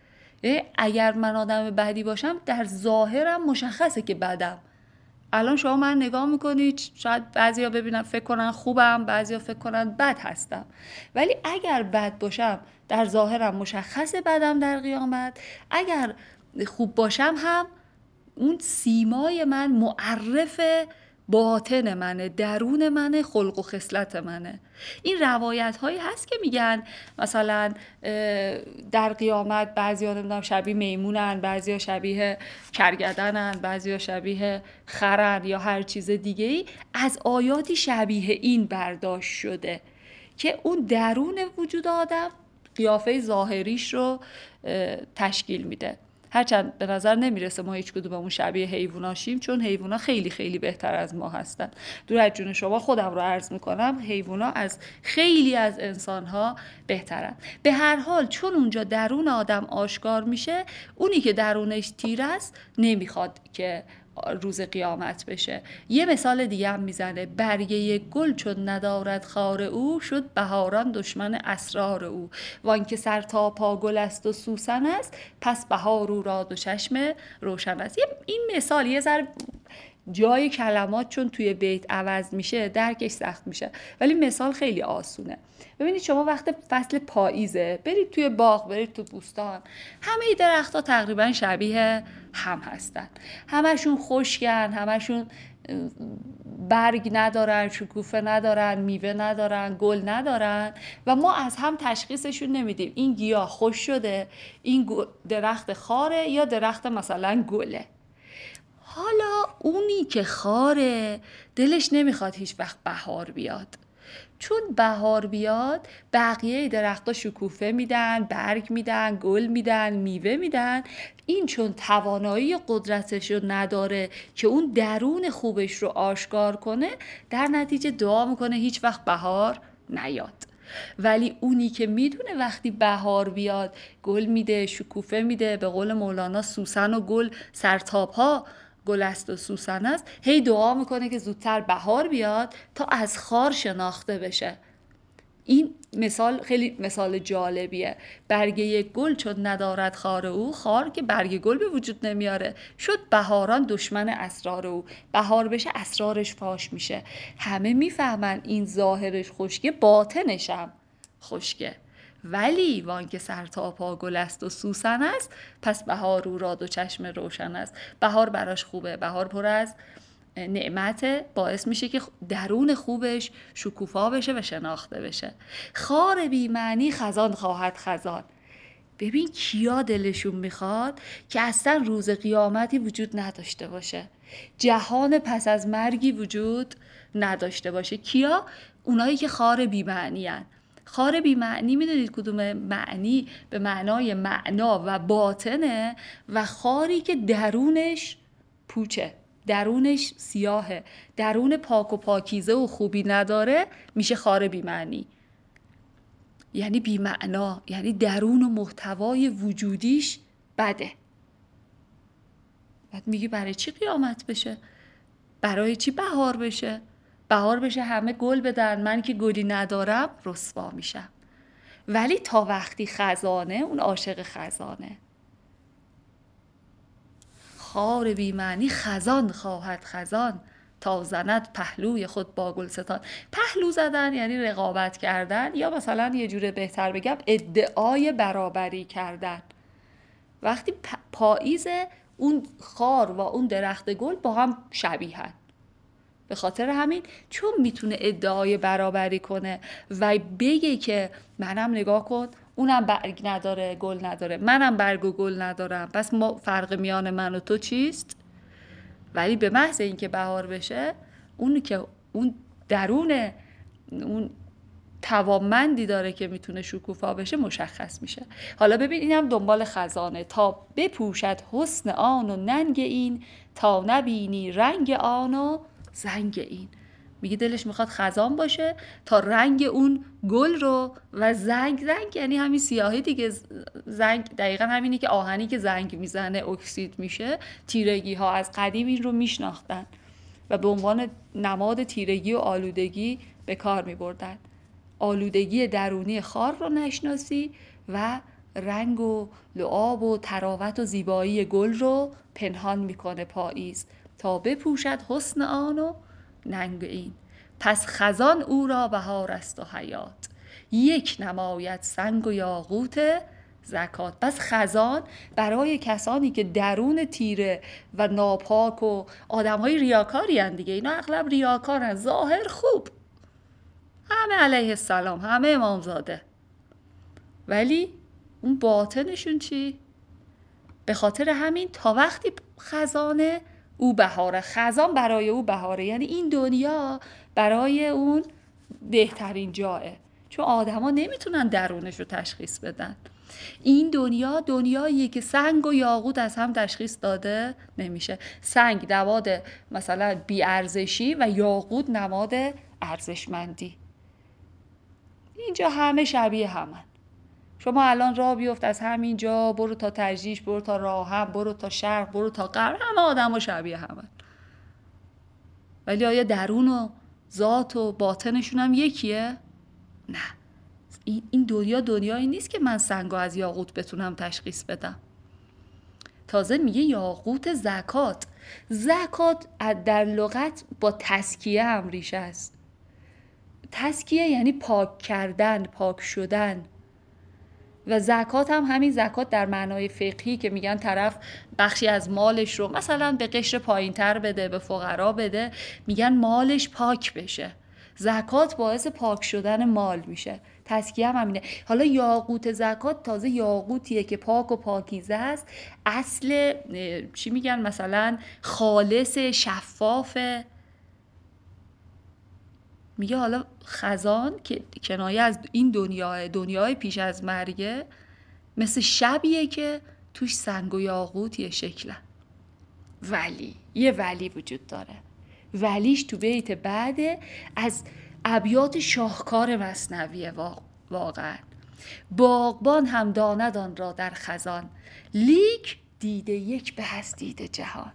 اگر من آدم بدی باشم در ظاهرم مشخصه که بدم. الان شما من نگاه میکنید، شاید بعضیا ببینن فکر کنن خوبم، بعضیا فکر کنن بد هستم، ولی اگر بد باشم در ظاهرم مشخصه بدم در قیامت، اگر خوب باشم هم اون سیمای من معرف باطن منه، درون منه، خلق و خصلت منه. این روایت هایی هست که میگن مثلا در قیامت بعضیا نمیدونم شبیه میمونن، بعضیا شبیه کرگدنن، بعضیا شبیه خرن یا هر چیز دیگه ای. از آیاتی شبیه این برداشت شده که اون درون وجود آدم قیافه ظاهریش رو تشکیل میده. هرچند به نظر نمیرسه ما هیچ کدوممون شبیه حیواناشیم، چون حیونا خیلی خیلی بهتر از ما هستن. دور از جون شما خودم رو عرض میکنم، حیونا از خیلی از انسانها بهترن. به هر حال چون اونجا درون آدم آشکار میشه، اونی که درونش تیر است نمیخواد که روز قیامت بشه. یه مثال دیگه هم میزنه، برگه گل چون ندارد خار او، شد بهاران دشمن اسرار او. وان که سر تا پا گل است و سوسن است، پس بهار او را دو چشم روشن است. این مثال یه ذره جای کلمات چون توی بیت عوض میشه درکش سخت میشه، ولی مثال خیلی آسونه. ببینید شما وقت فصل پاییزه، برید توی باغ، برید تو بوستان، همه درخت‌ها تقریبا شبیه هم هستن، همشون خشکن، همشون برگ ندارن، شکوفه ندارن، میوه ندارن، گل ندارن و ما از هم تشخیصشون نمیدیم این گیاه خشک شده، این درخت خاره یا درخت مثلا گله. حالا اونی که خاره دلش نمیخواد هیچ وقت بهار بیاد، چون بهار بیاد بقیه درخت‌ها شکوفه میدن، برگ میدن، گل میدن، میوه میدن. این چون توانایی قدرتش رو نداره که اون درون خوبش رو آشکار کنه، در نتیجه دعا میکنه هیچ وقت بهار نیاد. ولی اونی که میدونه وقتی بهار بیاد گل میده، شکوفه میده، به قول مولانا سوسن و گل سرتاپ‌ها گل است و سوسن است، هی دعا میکنه که زودتر بهار بیاد تا از خار شناخته بشه. این مثال خیلی مثال جالبیه. برگه گل چون ندارد خار او، خار که برگ گل به وجود نمیاره، شد بهاران دشمن اسرار او. بهار بشه اسرارش فاش میشه، همه میفهمن این ظاهرش خشکه، باطنشم خشکه. ولی وان که سر تا پا گل است و سوسن است، پس بهار او را دو چشم روشن است. بهار براش خوبه، بهار پر از نعمت، باعث میشه که درون خوبش شکوفا بشه و شناخته بشه. خار بی معنی خزان خواهد خزان. ببین کیا دلشون میخواد که اصلا روز قیامتی وجود نداشته باشه، جهان پس از مرگی وجود نداشته باشه. کیا؟ اونایی که خار بی معنی هن. خار بی معنی میدونید کدوم معنی؟ به معنای معنا و باطنه، و خاری که درونش پوچه، درونش سیاهه، درون پاک و پاکیزه و خوبی نداره، میشه خار بی معنی. یعنی بی معنا، یعنی درون و محتوای وجودیش بده. بعد میگی برای چی قیامت بشه؟ برای چی بهار بشه؟ بهار بشه همه گل بدن، من که گلی ندارم رسوا میشم. ولی تا وقتی خزانه، اون عاشق خزانه. خار بی معنی خزان خواهد خزان، تا زند پهلوی خود با گلستان. پهلو زدن یعنی رقابت کردن، یا مثلا یه جوره بهتر بگم ادعای برابری کردن. وقتی پاییز، اون خار و اون درخت گل با هم شبیهن. به خاطر همین چون میتونه ادعای برابری کنه و بگه که منم نگاه کن، اونم برگ نداره گل نداره، منم برگ و گل ندارم، پس ما فرق میان من و تو چیست؟ ولی به محض اینکه بهار بشه، اون که اون درون اون توانمندی داره که میتونه شکوفا بشه مشخص میشه. حالا ببین اینم دنبال خزانه. تا بپوشد حسن آن و ننگ این، تا نبینی رنگ آن و زنگ این. میگه دلش میخواد خزان باشه تا رنگ اون گل رو و زنگ یعنی همین سیاهی دیگه. زنگ دقیقا همینی که آهنی که زنگ میزنه اکسید میشه. تیرگی ها از قدیم این رو میشناختن و به عنوان نماد تیرگی و آلودگی به کار میبردن. آلودگی درونی خار رو نشناسی و رنگ و لعاب و تراوت و زیبایی گل رو پنهان میکنه پاییز. تا بپوشد حسن آن و ننگ این، پس خزان او را بهار است و حیات، یک نماید سنگ و یاقوت زکات. پس خزان برای کسانی که درون تیره و ناپاک و آدم‌های ریاکاری هستند دیگه، اینا اغلب ریاکارن، ظاهر خوب، همه علیه السلام، همه امامزاده، ولی اون باطنشون چی؟ به خاطر همین تا وقتی خزانه او بهاره، خزان برای او بهاره، یعنی این دنیا برای اون بهترین جایه، چون آدما نمیتونن درونش رو تشخیص بدن. این دنیا دنیاییه که سنگ و یاقوت از هم تشخیص داده نمیشه. سنگ نماد مثلا بی‌ارزشی و یاقوت نماد ارزشمندی. اینجا همه شبیه همن. شما الان راه بیفت از همینجا برو تا تجریش، برو تا راهم، برو تا شرق، برو تا غرب، همه آدم ها شبیه همن. ولی آیا درون و ذات و باطنشون هم یکیه؟ نه. این دنیا دنیایی نیست که من سنگو از یاقوت بتونم تشخیص بدم. تازه میگه یاقوت زکات. زکات در لغت با تزکیه هم ریشه است. تزکیه یعنی پاک کردن، پاک شدن. و زکات هم همین زکات در معنای فقهی که میگن طرف بخشی از مالش رو مثلا به قشر پایین تر بده، به فقرا بده، میگن مالش پاک بشه. زکات باعث پاک شدن مال میشه. تزکیه هم همینه. حالا یاقوت زکات تازه یاقوتیه که پاک و پاکیزه است، اصل چی میگن مثلا خالص، شفافه. میگه حالا خزان که کنایه از این دنیای پیش از مرگه، مثل شبیه که توش سنگ و یاقوت یه شکله. ولی یه ولی وجود داره. ولیش تو بیت بعده از ابیات شاهکار مثنویه. واقعا باغبان هم داند آن را در خزان، لیک دیده یک به از دیده جهان.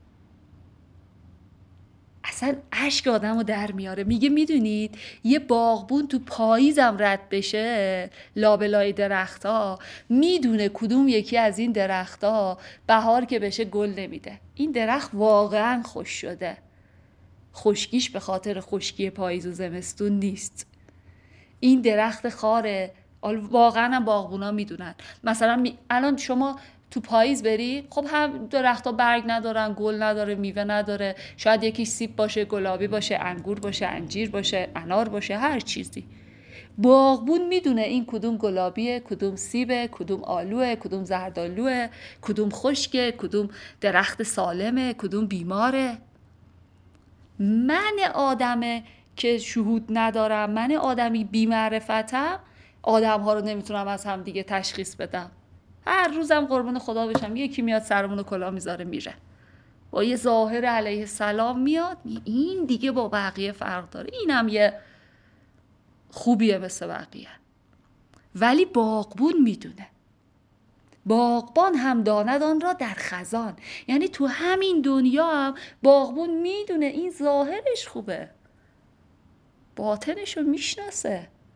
اصلا اشک آدمو در میاره. میگه میدونید یه باغبون تو پاییزم رد بشه لابلای درخت‌ها، میدونه کدوم یکی از این درخت‌ها بهار که بشه گل نمیده. این درخت واقعا خوش شده. خشکیش به خاطر خشکی پاییز و زمستون نیست. این درخت خاره. واقعا هم باغبونا میدونن. مثلا الان شما تو پاییز بری، خب هم درخت‌ها برگ ندارن، گل نداره، میوه نداره، شاید یکیش سیب باشه، گلابی باشه، انگور باشه، انجیر باشه، انار باشه، هر چیزی. باغبون میدونه این کدوم گلابیه، کدوم سیبه، کدوم آلوه، کدوم زردآلوه، کدوم خشکه، کدوم درخت سالمه، کدوم بیماره. من آدمه که شهود ندارم، من آدمی بی‌معرفتم، آدم‌ها رو نمیتونم از هم دیگه تشخیص بدم. هر روزم قربون خدا بشم یکی میاد سرمون کلاه میذاره میره، با یه ظاهر علیه السلام میاد، این دیگه با بقیه فرق داره، اینم یه خوبیه مثل بقیه. ولی باغبون میدونه. باغبان هم داند آن را در خزان، یعنی تو همین دنیا هم باغبون میدونه این ظاهرش خوبه، باطنشو میشناسه.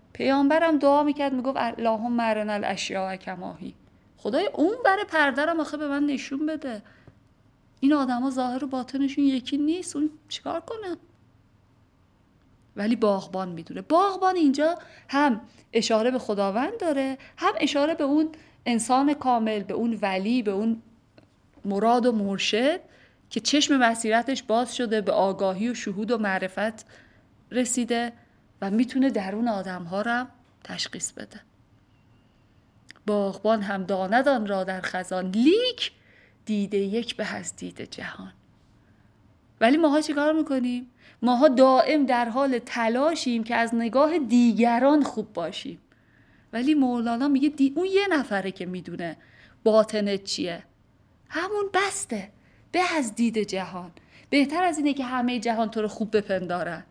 پیامبرم دعا میکرد میگفت اللهم ارنا الاشیاء کما هی. خدای اون بر پرده رو آخه به من نشون بده. این آدما ظاهر و باطنشون یکی نیست، اون چیکار کنه؟ ولی باغبان میدونه. باغبان اینجا هم اشاره به خداوند داره، هم اشاره به اون انسان کامل، به اون ولی، به اون مراد و مرشد که چشم بصیرتش باز شده، به آگاهی و شهود و معرفت رسیده و میتونه درون آدم‌ها رو تشخیص بده. باغبان هم داند آن را در خزان، لیک دیده یک به از دید جهان. ولی ماها چی کار میکنیم؟ ماها دائم در حال تلاشیم که از نگاه دیگران خوب باشیم. ولی مولانا میگه اون یه نفره که میدونه باطنت چیه، همون بسته به از دید جهان. بهتر از اینه که همه جهان تو رو خوب بپندارن.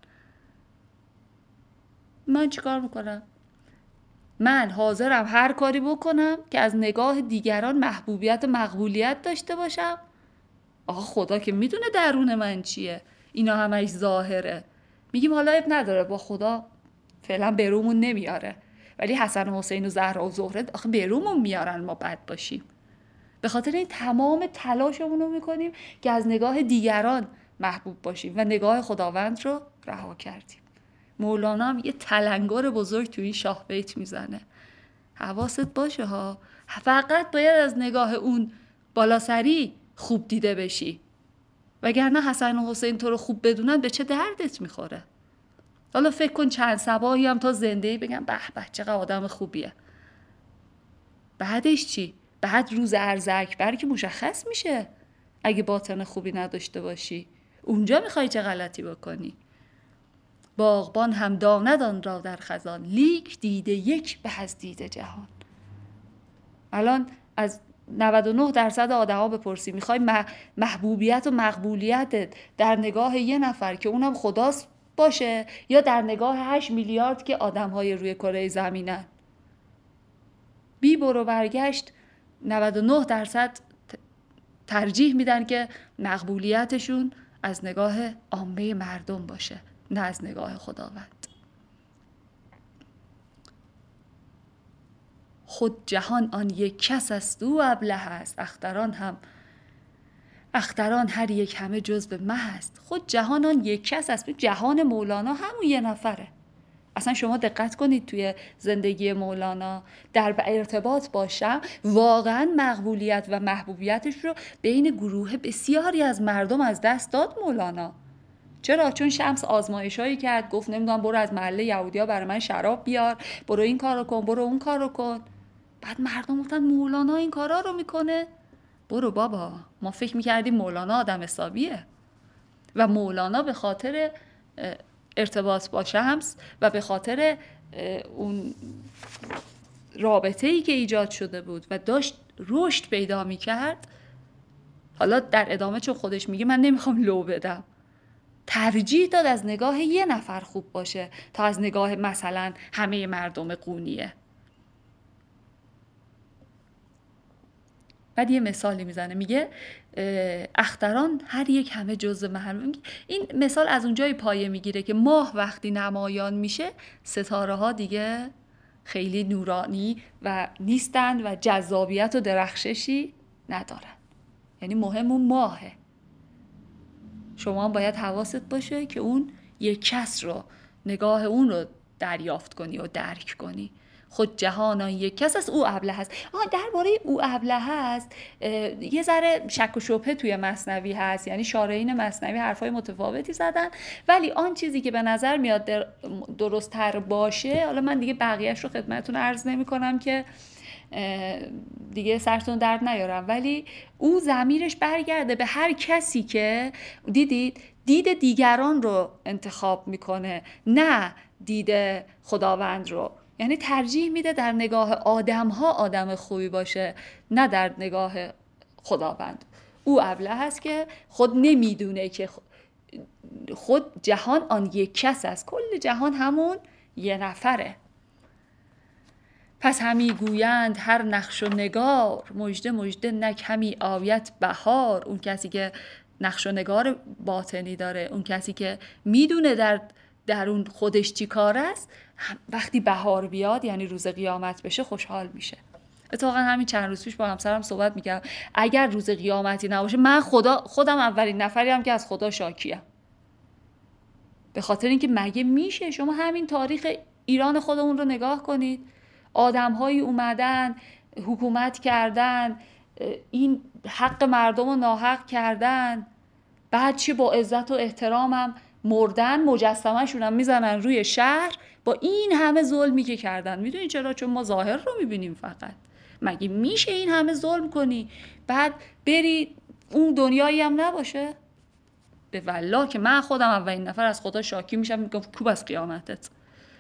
من چی کار میکنم؟ من حاضرم هر کاری بکنم که از نگاه دیگران محبوبیت و مقبولیت داشته باشم. آقا خدا که میدونه درون من چیه. اینا همش ظاهره. میگیم حالا اب نداره، با خدا فعلا برومون نمیاره، ولی حسن و حسین و زهرا و زهره آخه برومون میارن ما بد باشیم. به خاطر این تمام تلاشمون رو میکنیم که از نگاه دیگران محبوب باشیم و نگاه خداوند رو رها کردیم. مولانا هم یه تلنگر بزرگ توی این شاه بیت میزنه. حواست باشه ها، فقط باید از نگاه اون بالاسری خوب دیده بشی، وگرنه حسن و حسین تو رو خوب بدونن به چه دردت میخوره. حالا فکر کن چند صباحی هم تا زنده‌ای بگم به به چقدر آدم خوبیه، بعدش چی؟ بعد روز عرض اکبر که مشخص میشه اگه باطن خوبی نداشته باشی، اونجا میخوای چه غلطی بکنی. باغبان هم داند آن را در خزان، لیک دیده یک به از دید جهان. الان از 99% آدما بپرسی میخوای محبوبیت و مقبولیتت در نگاه یه نفر که اونم خداست باشه، یا در نگاه 8 میلیارد که آدم‌های روی کره زمینن؟ بی برو برگشت 99% ترجیح میدن که مقبولیتشون از نگاه عامه مردم باشه، نه از نگاه خداوند. خود جهان آن یک کس است او ابله است، اختران هر یک همه جز به مه است. خود جهان آن یک کس است. جهان مولانا همون یه نفره. اصلا شما دقت کنید توی زندگی مولانا در ارتباط باشم واقعا مقبولیت و محبوبیتش رو بین گروه بسیاری از مردم از دست داد مولانا. چرا؟ چون شمس آزمایشایی کرد، گفت نمیدونم برو از محله یهودیا برای من شراب بیار، برو این کارو کن، برو اون کارو کن. بعد مردم گفتن مولانا این کارا رو میکنه؟ برو بابا، ما فکر میکردیم مولانا آدم حسابیه. و مولانا به خاطر ارتباط با شمس و به خاطر اون رابطه‌ای که ایجاد شده بود و داشت رشد پیدا میکرد، حالا در ادامه چون خودش میگه من نمیخوام لو بدم، ترجیح داد از نگاه یه نفر خوب باشه تا از نگاه مثلا همه مردم قونیه. بعد یه مثالی میزنه، میگه اختران هر یک همه جزء محل. این مثال از اونجای پایه میگیره که ماه وقتی نمایان میشه ستاره ها دیگه خیلی نورانی و نیستند و جذابیت و درخششی ندارن. یعنی مهم اون ماهه. شما هم باید حواست باشه که اون یک کس رو، نگاه اون رو دریافت کنی و درک کنی. خود جهان یک کس است او ابله هست. درباره او ابله هست یه ذره شک و شبهه توی مثنوی هست، یعنی شارحین مثنوی حرفای متفاوتی زدن، ولی آن چیزی که به نظر میاد درست تر باشه، حالا من دیگه بقیهش رو خدمتتون عرض نمی کنم که دیگه سرتون درد نیارم، ولی او ضمیرش برگرده به هر کسی که دید دیگران رو انتخاب میکنه، نه دید خداوند رو. یعنی ترجیح میده در نگاه آدم‌ها آدم خوبی باشه، نه در نگاه خداوند. او ابله هست که خود نمیدونه که خود جهان آن یک کس است، کل جهان همون یه نفره. پس همی گویند هر نقش و نگار، مژده مژده نک همی آیت بهار. اون کسی که نقش و نگار باطنی داره، اون کسی که میدونه در درون خودش چی کار است، وقتی بهار بیاد یعنی روز قیامت بشه خوشحال میشه. اتفاقا همین چند روز پیش با همسرم صحبت میکردم، اگر روز قیامتی نباشه من خودم اولین نفریم که از خدا شاکیم. به خاطر اینکه مگه میشه شما همین تاریخ ایران خودمون رو نگاه کنید، آدم‌هایی اومدن حکومت کردن، این حق مردم رو ناحق کردن، بعد چی با عزت و احترامم مردن، مجسمه‌شون هم میزنن روی شهر با این همه ظلمی که کردن. میدونی چرا؟ چون ما ظاهر رو میبینیم فقط. مگه میشه این همه ظلم کنی بعد بری اون دنیایی هم نباشه؟ به والله که من خودم اولین نفر از خدا شاکی میشم، میگم کوب از قیامتت.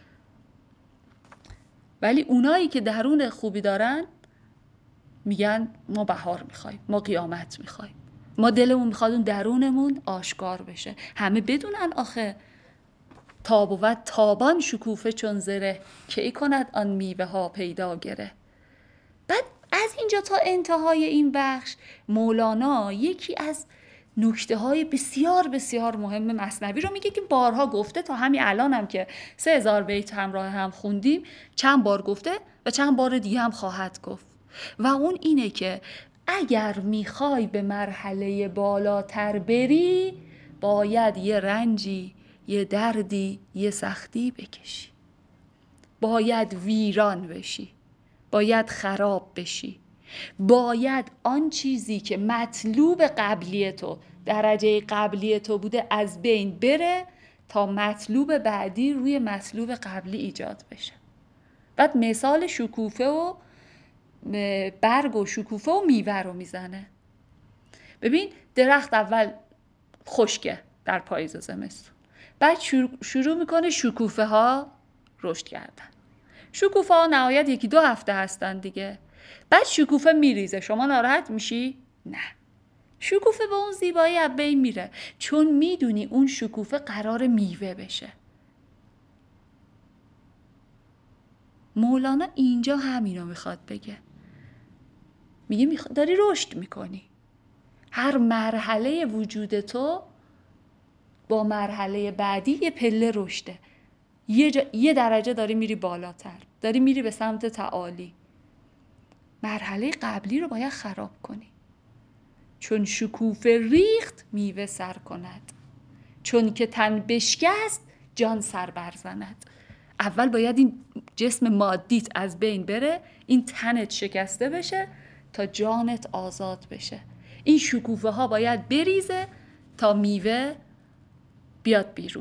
ولی اونایی که درون خوبی دارن میگن ما بهار میخوایم، ما قیامت میخوایم، ما دلمون میخواد اون درونمون آشکار بشه، همه بدونن آخه تاب و تابان شکوفه چون زره، کی کند آن میوه ها پیدا گره. بعد از اینجا تا انتهای این بخش مولانا یکی از نکته های بسیار بسیار مهم مثنوی رو میگه که بارها گفته، تا همین الان هم که 3000 بیت همراه هم خوندیم چند بار گفته و چند بار دیگه هم خواهد گفت. و اون اینه که اگر میخوای به مرحله بالاتر بری باید یه رنجی، یه دردی، یه سختی بکشی، باید ویران بشی، باید خراب بشی، باید آن چیزی که مطلوب قبلی تو، درجه قبلی تو بوده از بین بره تا مطلوب بعدی روی مطلوب قبلی ایجاد بشه. بعد مثال شکوفه و برگ و شکوفه و میوه رو میزنه. ببین درخت اول خشکه در پاییز و زمستون، بعد شروع میکنه شکوفه ها رشد کردن. شکوفه ها نهایت 1-2 هفته هستن دیگه، بعد شکوفه میریزه. شما ناراحت میشی؟ نه، شکوفه به اون زیبایی از بین میره، چون میدونی اون شکوفه قرار میوه بشه. مولانا اینجا همینو میخواد بگه، میگه داری رشد میکنی، هر مرحله وجود تو با مرحله بعدی یه پله رشده، یه درجه داری میری بالاتر، داری میری به سمت تعالی. مرحله قبلی رو باید خراب کنی. چون شکوفه ریخت میوه سر کند، چون که تن بشکست جان سر برزند. اول باید این جسم مادیت از بین بره، این تنت شکسته بشه تا جانت آزاد بشه. این شکوفه ها باید بریزه تا میوه بیاد بیرون.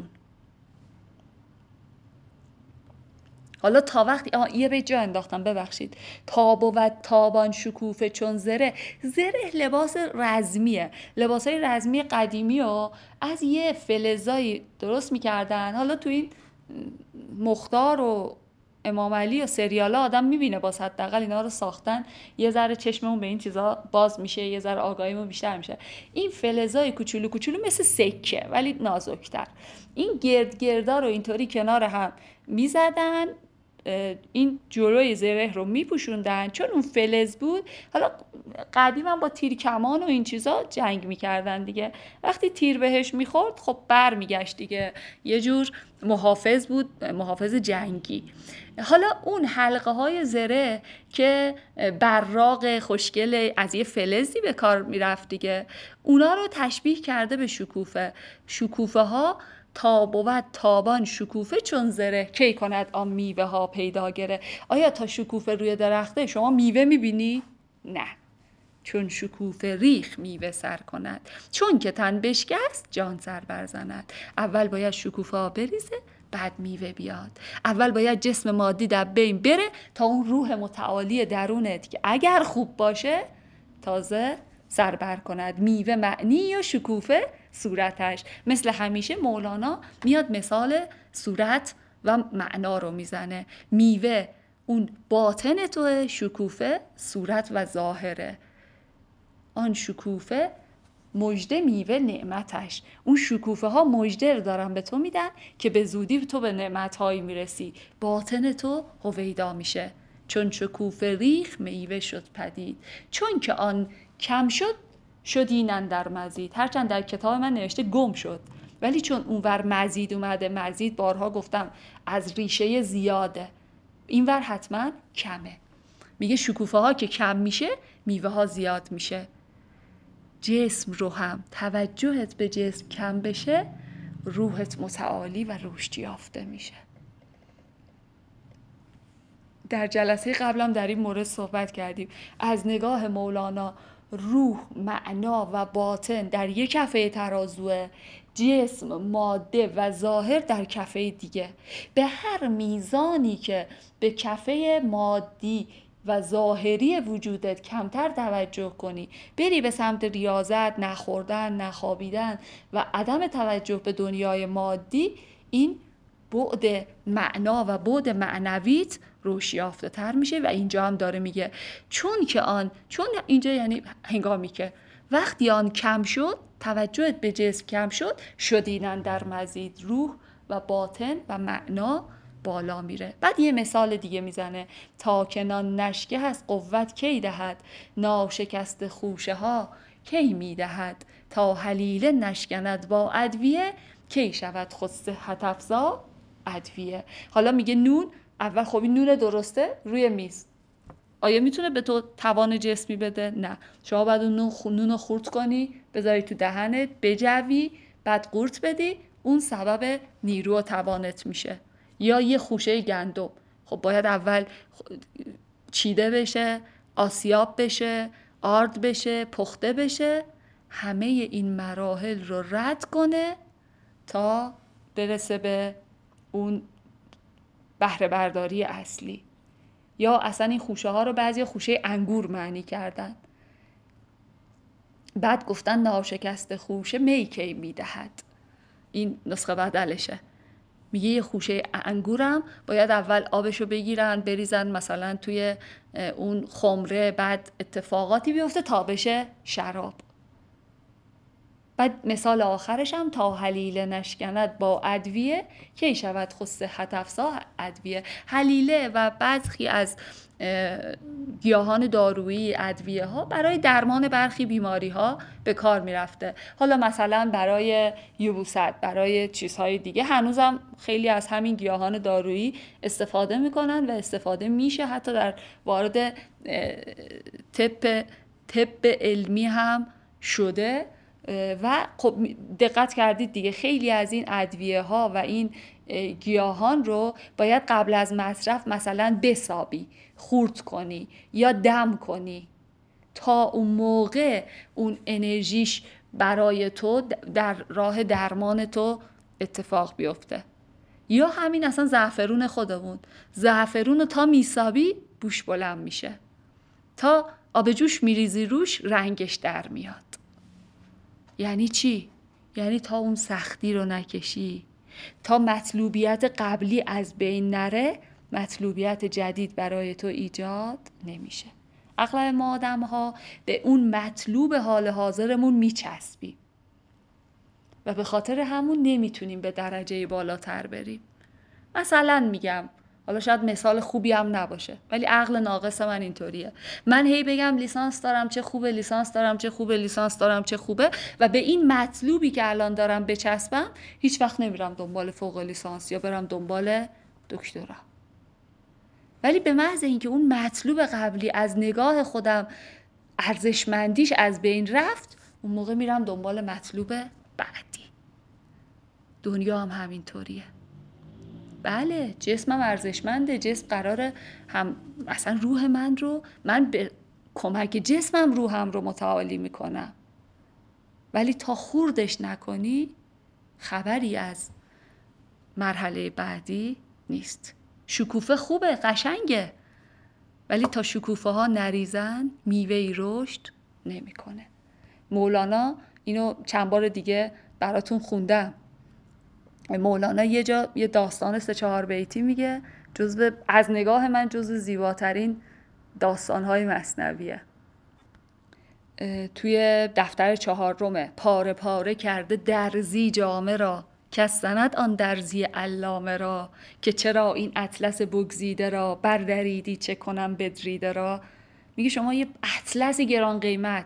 حالا تا وقتی یه بیت جا انداختم ببخشید، تاب و تابان شکوفه چون زره. زره لباس رزمیه، لباسای رزمی قدیمی رو از یه فلزایی درست میکردن. حالا تو این مختار و امام علی و سریالا آدم میبینه باز حداقل اینا رو ساختن، یه ذره چشممون به این چیزا باز میشه، یه ذره آگاهیمون بیشتر میشه. این فلزای کوچولو کوچولو مثل سکه ولی نازکتر، این گردا رو اینطوری کنار هم میزدن، این جلوی زره رو میپوشوندن چون اون فلز بود. حالا قدیم هم با تیر کمان و این چیزا جنگ میکردن دیگه، وقتی تیر بهش میخورد خب بر میگشت دیگه، یه جور محافظ بود، محافظ جنگی. حالا اون حلقه های زره که براق خوشگل از یه فلزی به کار میرفت دیگه، اونا رو تشبیه کرده به شکوفه. شکوفه ها تاب و تابان شکوفه چون زره، کی کند آن میوه ها پیدا گره. آیا تا شکوفه روی درخته شما میوه میبینی؟ نه، چون شکوفه ریخ میوه سر کند، چون که تن بشکست جان سر برزند. اول باید شکوفه ها بریزه بعد میوه بیاد. اول باید جسم مادی در بین بره تا اون روح متعالی درونت که اگر خوب باشه تازه سر بر کند. میوه معنی و شکوفه صورتش. مثل همیشه مولانا میاد مثال صورت و معنا رو میزنه. میوه اون باطن توه، شکوفه صورت و ظاهره. آن شکوفه مژده میوه نعمتش. اون شکوفه ها مژده رو دارن به تو میدن که به زودی تو به نعمتهایی میرسی، باطن تو هویدا میشه. چون شکوفه ریخ میوه شد پدید، چون که آن کم شد شد این اندر مزید. هرچند در کتاب من نوشته گم شد، ولی چون اونور مزید اومده، مزید بارها گفتم از ریشه زیاده، اینور حتما کمه. میگه شکوفه ها که کم میشه میوه ها زیاد میشه. جسم رو هم توجهت به جسم کم بشه، روحت متعالی و رشد یافته میشه. در جلسه قبلم در این مورد صحبت کردیم. از نگاه مولانا روح، معنا و باطن در یک کفه ترازوه، جسم، ماده و ظاهر در کفه دیگه. به هر میزانی که به کفه مادی و ظاهری وجودت کمتر توجه کنی، بری به سمت ریاضت، نخوردن، نخوابیدن و عدم توجه به دنیای مادی، این بعد معنا و بعد معنویت روش یافته تر میشه. و اینجا هم داره میگه چون اینجا یعنی هنگامی که وقتی آن کم شد، توجهت به جسم کم شد، شدینن در مزید روح و باطن و معنا بالا میره. بعد یه مثال دیگه میزنه: تا که نان نشکه از قوت کی دهد، ناشکست خوشه ها کی میدهد، تا حلیله نشکند با ادویه، کی شود خود صحت افزا ادویه. حالا میگه نون، اول خب این نون درسته روی میز، آیا میتونه به تو توان جسمی بده؟ نه. شما باید اون نون رو خورد کنی، بذاری تو دهنت، بجوی، بعد قورت بدی، اون سبب نیرو و توانت میشه. یا یه خوشه گندم، خب باید اول چیده بشه، آسیاب بشه، آرد بشه، پخته بشه، همه این مراحل رو رد کنه تا برسه به اون بهره برداری اصلی. یا اصلا این خوشه ها رو بعضی خوشه انگور معنی کردن. بعد گفتن ناشکست خوشه می کی میدهد، این نسخه بدلشه. میگه یه خوشه انگورم باید اول آبشو بگیرن بریزن مثلا توی اون خمره، بعد اتفاقاتی بیفته تا بشه شراب. بعد مثال آخرش هم تا حلیله نشکند با ادویه، کی شود خود صحت افزا ادویه. حلیله و بعضی از گیاهان دارویی، ادویه ها برای درمان برخی بیماری ها به کار می رفته. حالا مثلا برای یبوست، برای چیزهای دیگه هنوزم خیلی از همین گیاهان دارویی استفاده میکنن و استفاده میشه، حتی در وارد طب علمی هم شده. و خب دقت کردید دیگه، خیلی از این ادویه ها و این گیاهان رو باید قبل از مصرف مثلا بسابی، خورد کنی یا دم کنی تا اون موقع اون انرژیش برای تو در راه درمان تو اتفاق بیفته. یا همین اصلا زعفرون خودمون، زعفرون رو تا میسابی بوش بلند میشه، تا آب جوش میریزی روش رنگش در میاد. یعنی چی؟ یعنی تا اون سختی رو نکشی، تا مطلوبیت قبلی از بین نره، مطلوبیت جدید برای تو ایجاد نمیشه. اغلب ما آدم ها به اون مطلوب حال حاضرمون میچسبیم و به خاطر همون نمیتونیم به درجه بالاتر بریم. مثلا میگم، حالا شاید مثال خوبی هم نباشه، ولی عقل ناقص من اینطوریه. من هی بگم لیسانس دارم چه خوبه، لیسانس دارم چه خوبه، لیسانس دارم چه خوبه، و به این مطلوبی که الان دارم بچسبم، هیچ وقت نمیرم دنبال فوق لیسانس یا برم دنبال دکترا. ولی به محض اینکه اون مطلوب قبلی از نگاه خودم ارزشمندیش از بین رفت، اون موقع میرم دنبال مطلوب بعدی. دنیا هم همینطوریه. بله، جسمم ارزشمنده، جسم قراره هم اصلا روح من به کمک جسمم روحم رو متعالی میکنم، ولی تا خوردش نکنی خبری از مرحله بعدی نیست. شکوفه خوبه، قشنگه، ولی تا شکوفه ها نریزن میوه‌ای رشد نمیکنه. مولانا اینو چند بار دیگه براتون خوندم. مولانا یه جا یه داستان 3-4 بیتی میگه، از نگاه من جزو زیباترین داستانهای مثنویه. توی دفتر 4 پاره پاره کرده درزی جامه را، کس زند آن درزی علامه را، که چرا این اطلس بگزیده را، بردریدی چه کنم بدریده را. میگه شما یه اطلس گران قیمت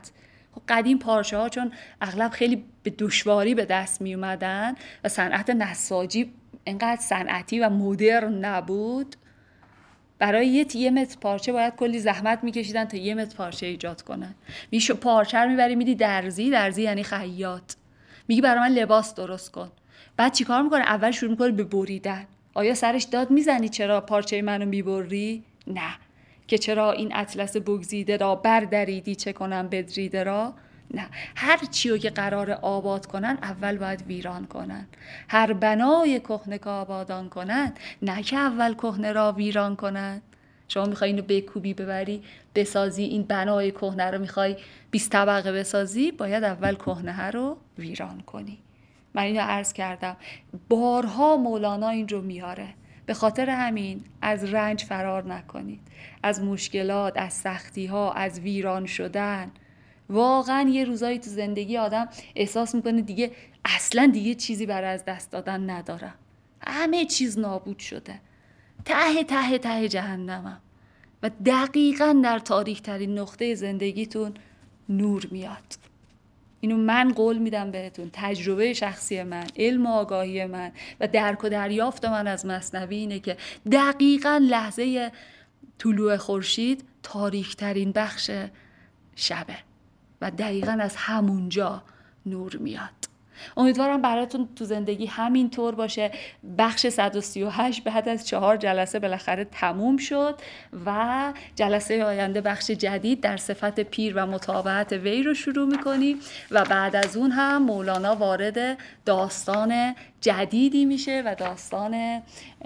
خب قدیم پارچه ها چون اغلب خیلی به دشواری به دست می اومدن و صنعت نساجی اینقدر صنعتی و مدرن نبود، برای یه متر پارچه باید کلی زحمت میکشیدن تا 1 متر پارچه ایجاد کنن. میشه پارچه رو میبری میدی درزی یعنی خیاط، میگی برای من لباس درست کن. بعد چیکار میکنه؟ اول شروع میکنه به بریدن. آیا سرش داد میزنی چرا پارچه منو میبری؟ نه. که چرا این اطلس بگزیده را بردریدی چه کنم بدریده را؟ نه. هر چیو که قرار آباد کنن اول باید ویران کنن. هر بنای کهنه که آبادان کنن، نه که اول کهنه را ویران کنن. شما میخوای اینو بکوبی ببری بسازی، این بنای کهنه رو میخوای 20 طبقه بسازی، باید اول کهنه رو ویران کنی. من اینو عرض کردم، بارها مولانا این رو میاره. به خاطر همین از رنج فرار نکنید، از مشکلات، از سختی ها، از ویران شدن. واقعا یه روزایی تو زندگی آدم احساس میکنه دیگه اصلا دیگه چیزی برای از دست دادن ندارم، همه چیز نابود شده، ته ته ته جهنمم. و دقیقاً در تاریک ترین نقطه زندگیتون نور میاد. اینو من قول میدم بهتون، تجربه شخصی من، علم و آگاهی من و درک و دریافت من از مثنوی اینه که دقیقاً لحظه طلوع خورشید تاریک ترین بخش شبه و دقیقاً از همونجا نور میاد. امیدوارم براتون تو زندگی همین طور باشه. بخش 138 بعد از 4 جلسه بالاخره تموم شد و جلسه آینده بخش جدید در صفت پیر و متابعت وی رو شروع میکنیم و بعد از اون هم مولانا وارد داستان جدیدی میشه و داستان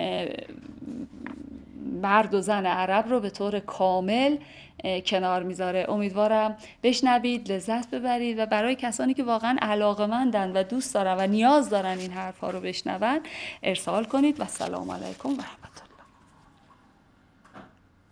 مرد و زن عرب رو به طور کامل کنار میذاره. امیدوارم بشنوید، لذت ببرید و برای کسانی که واقعا علاقه‌مندن و دوست دارن و نیاز دارن این حرفا رو بشنون ارسال کنید و السلام علیکم و رحمت الله.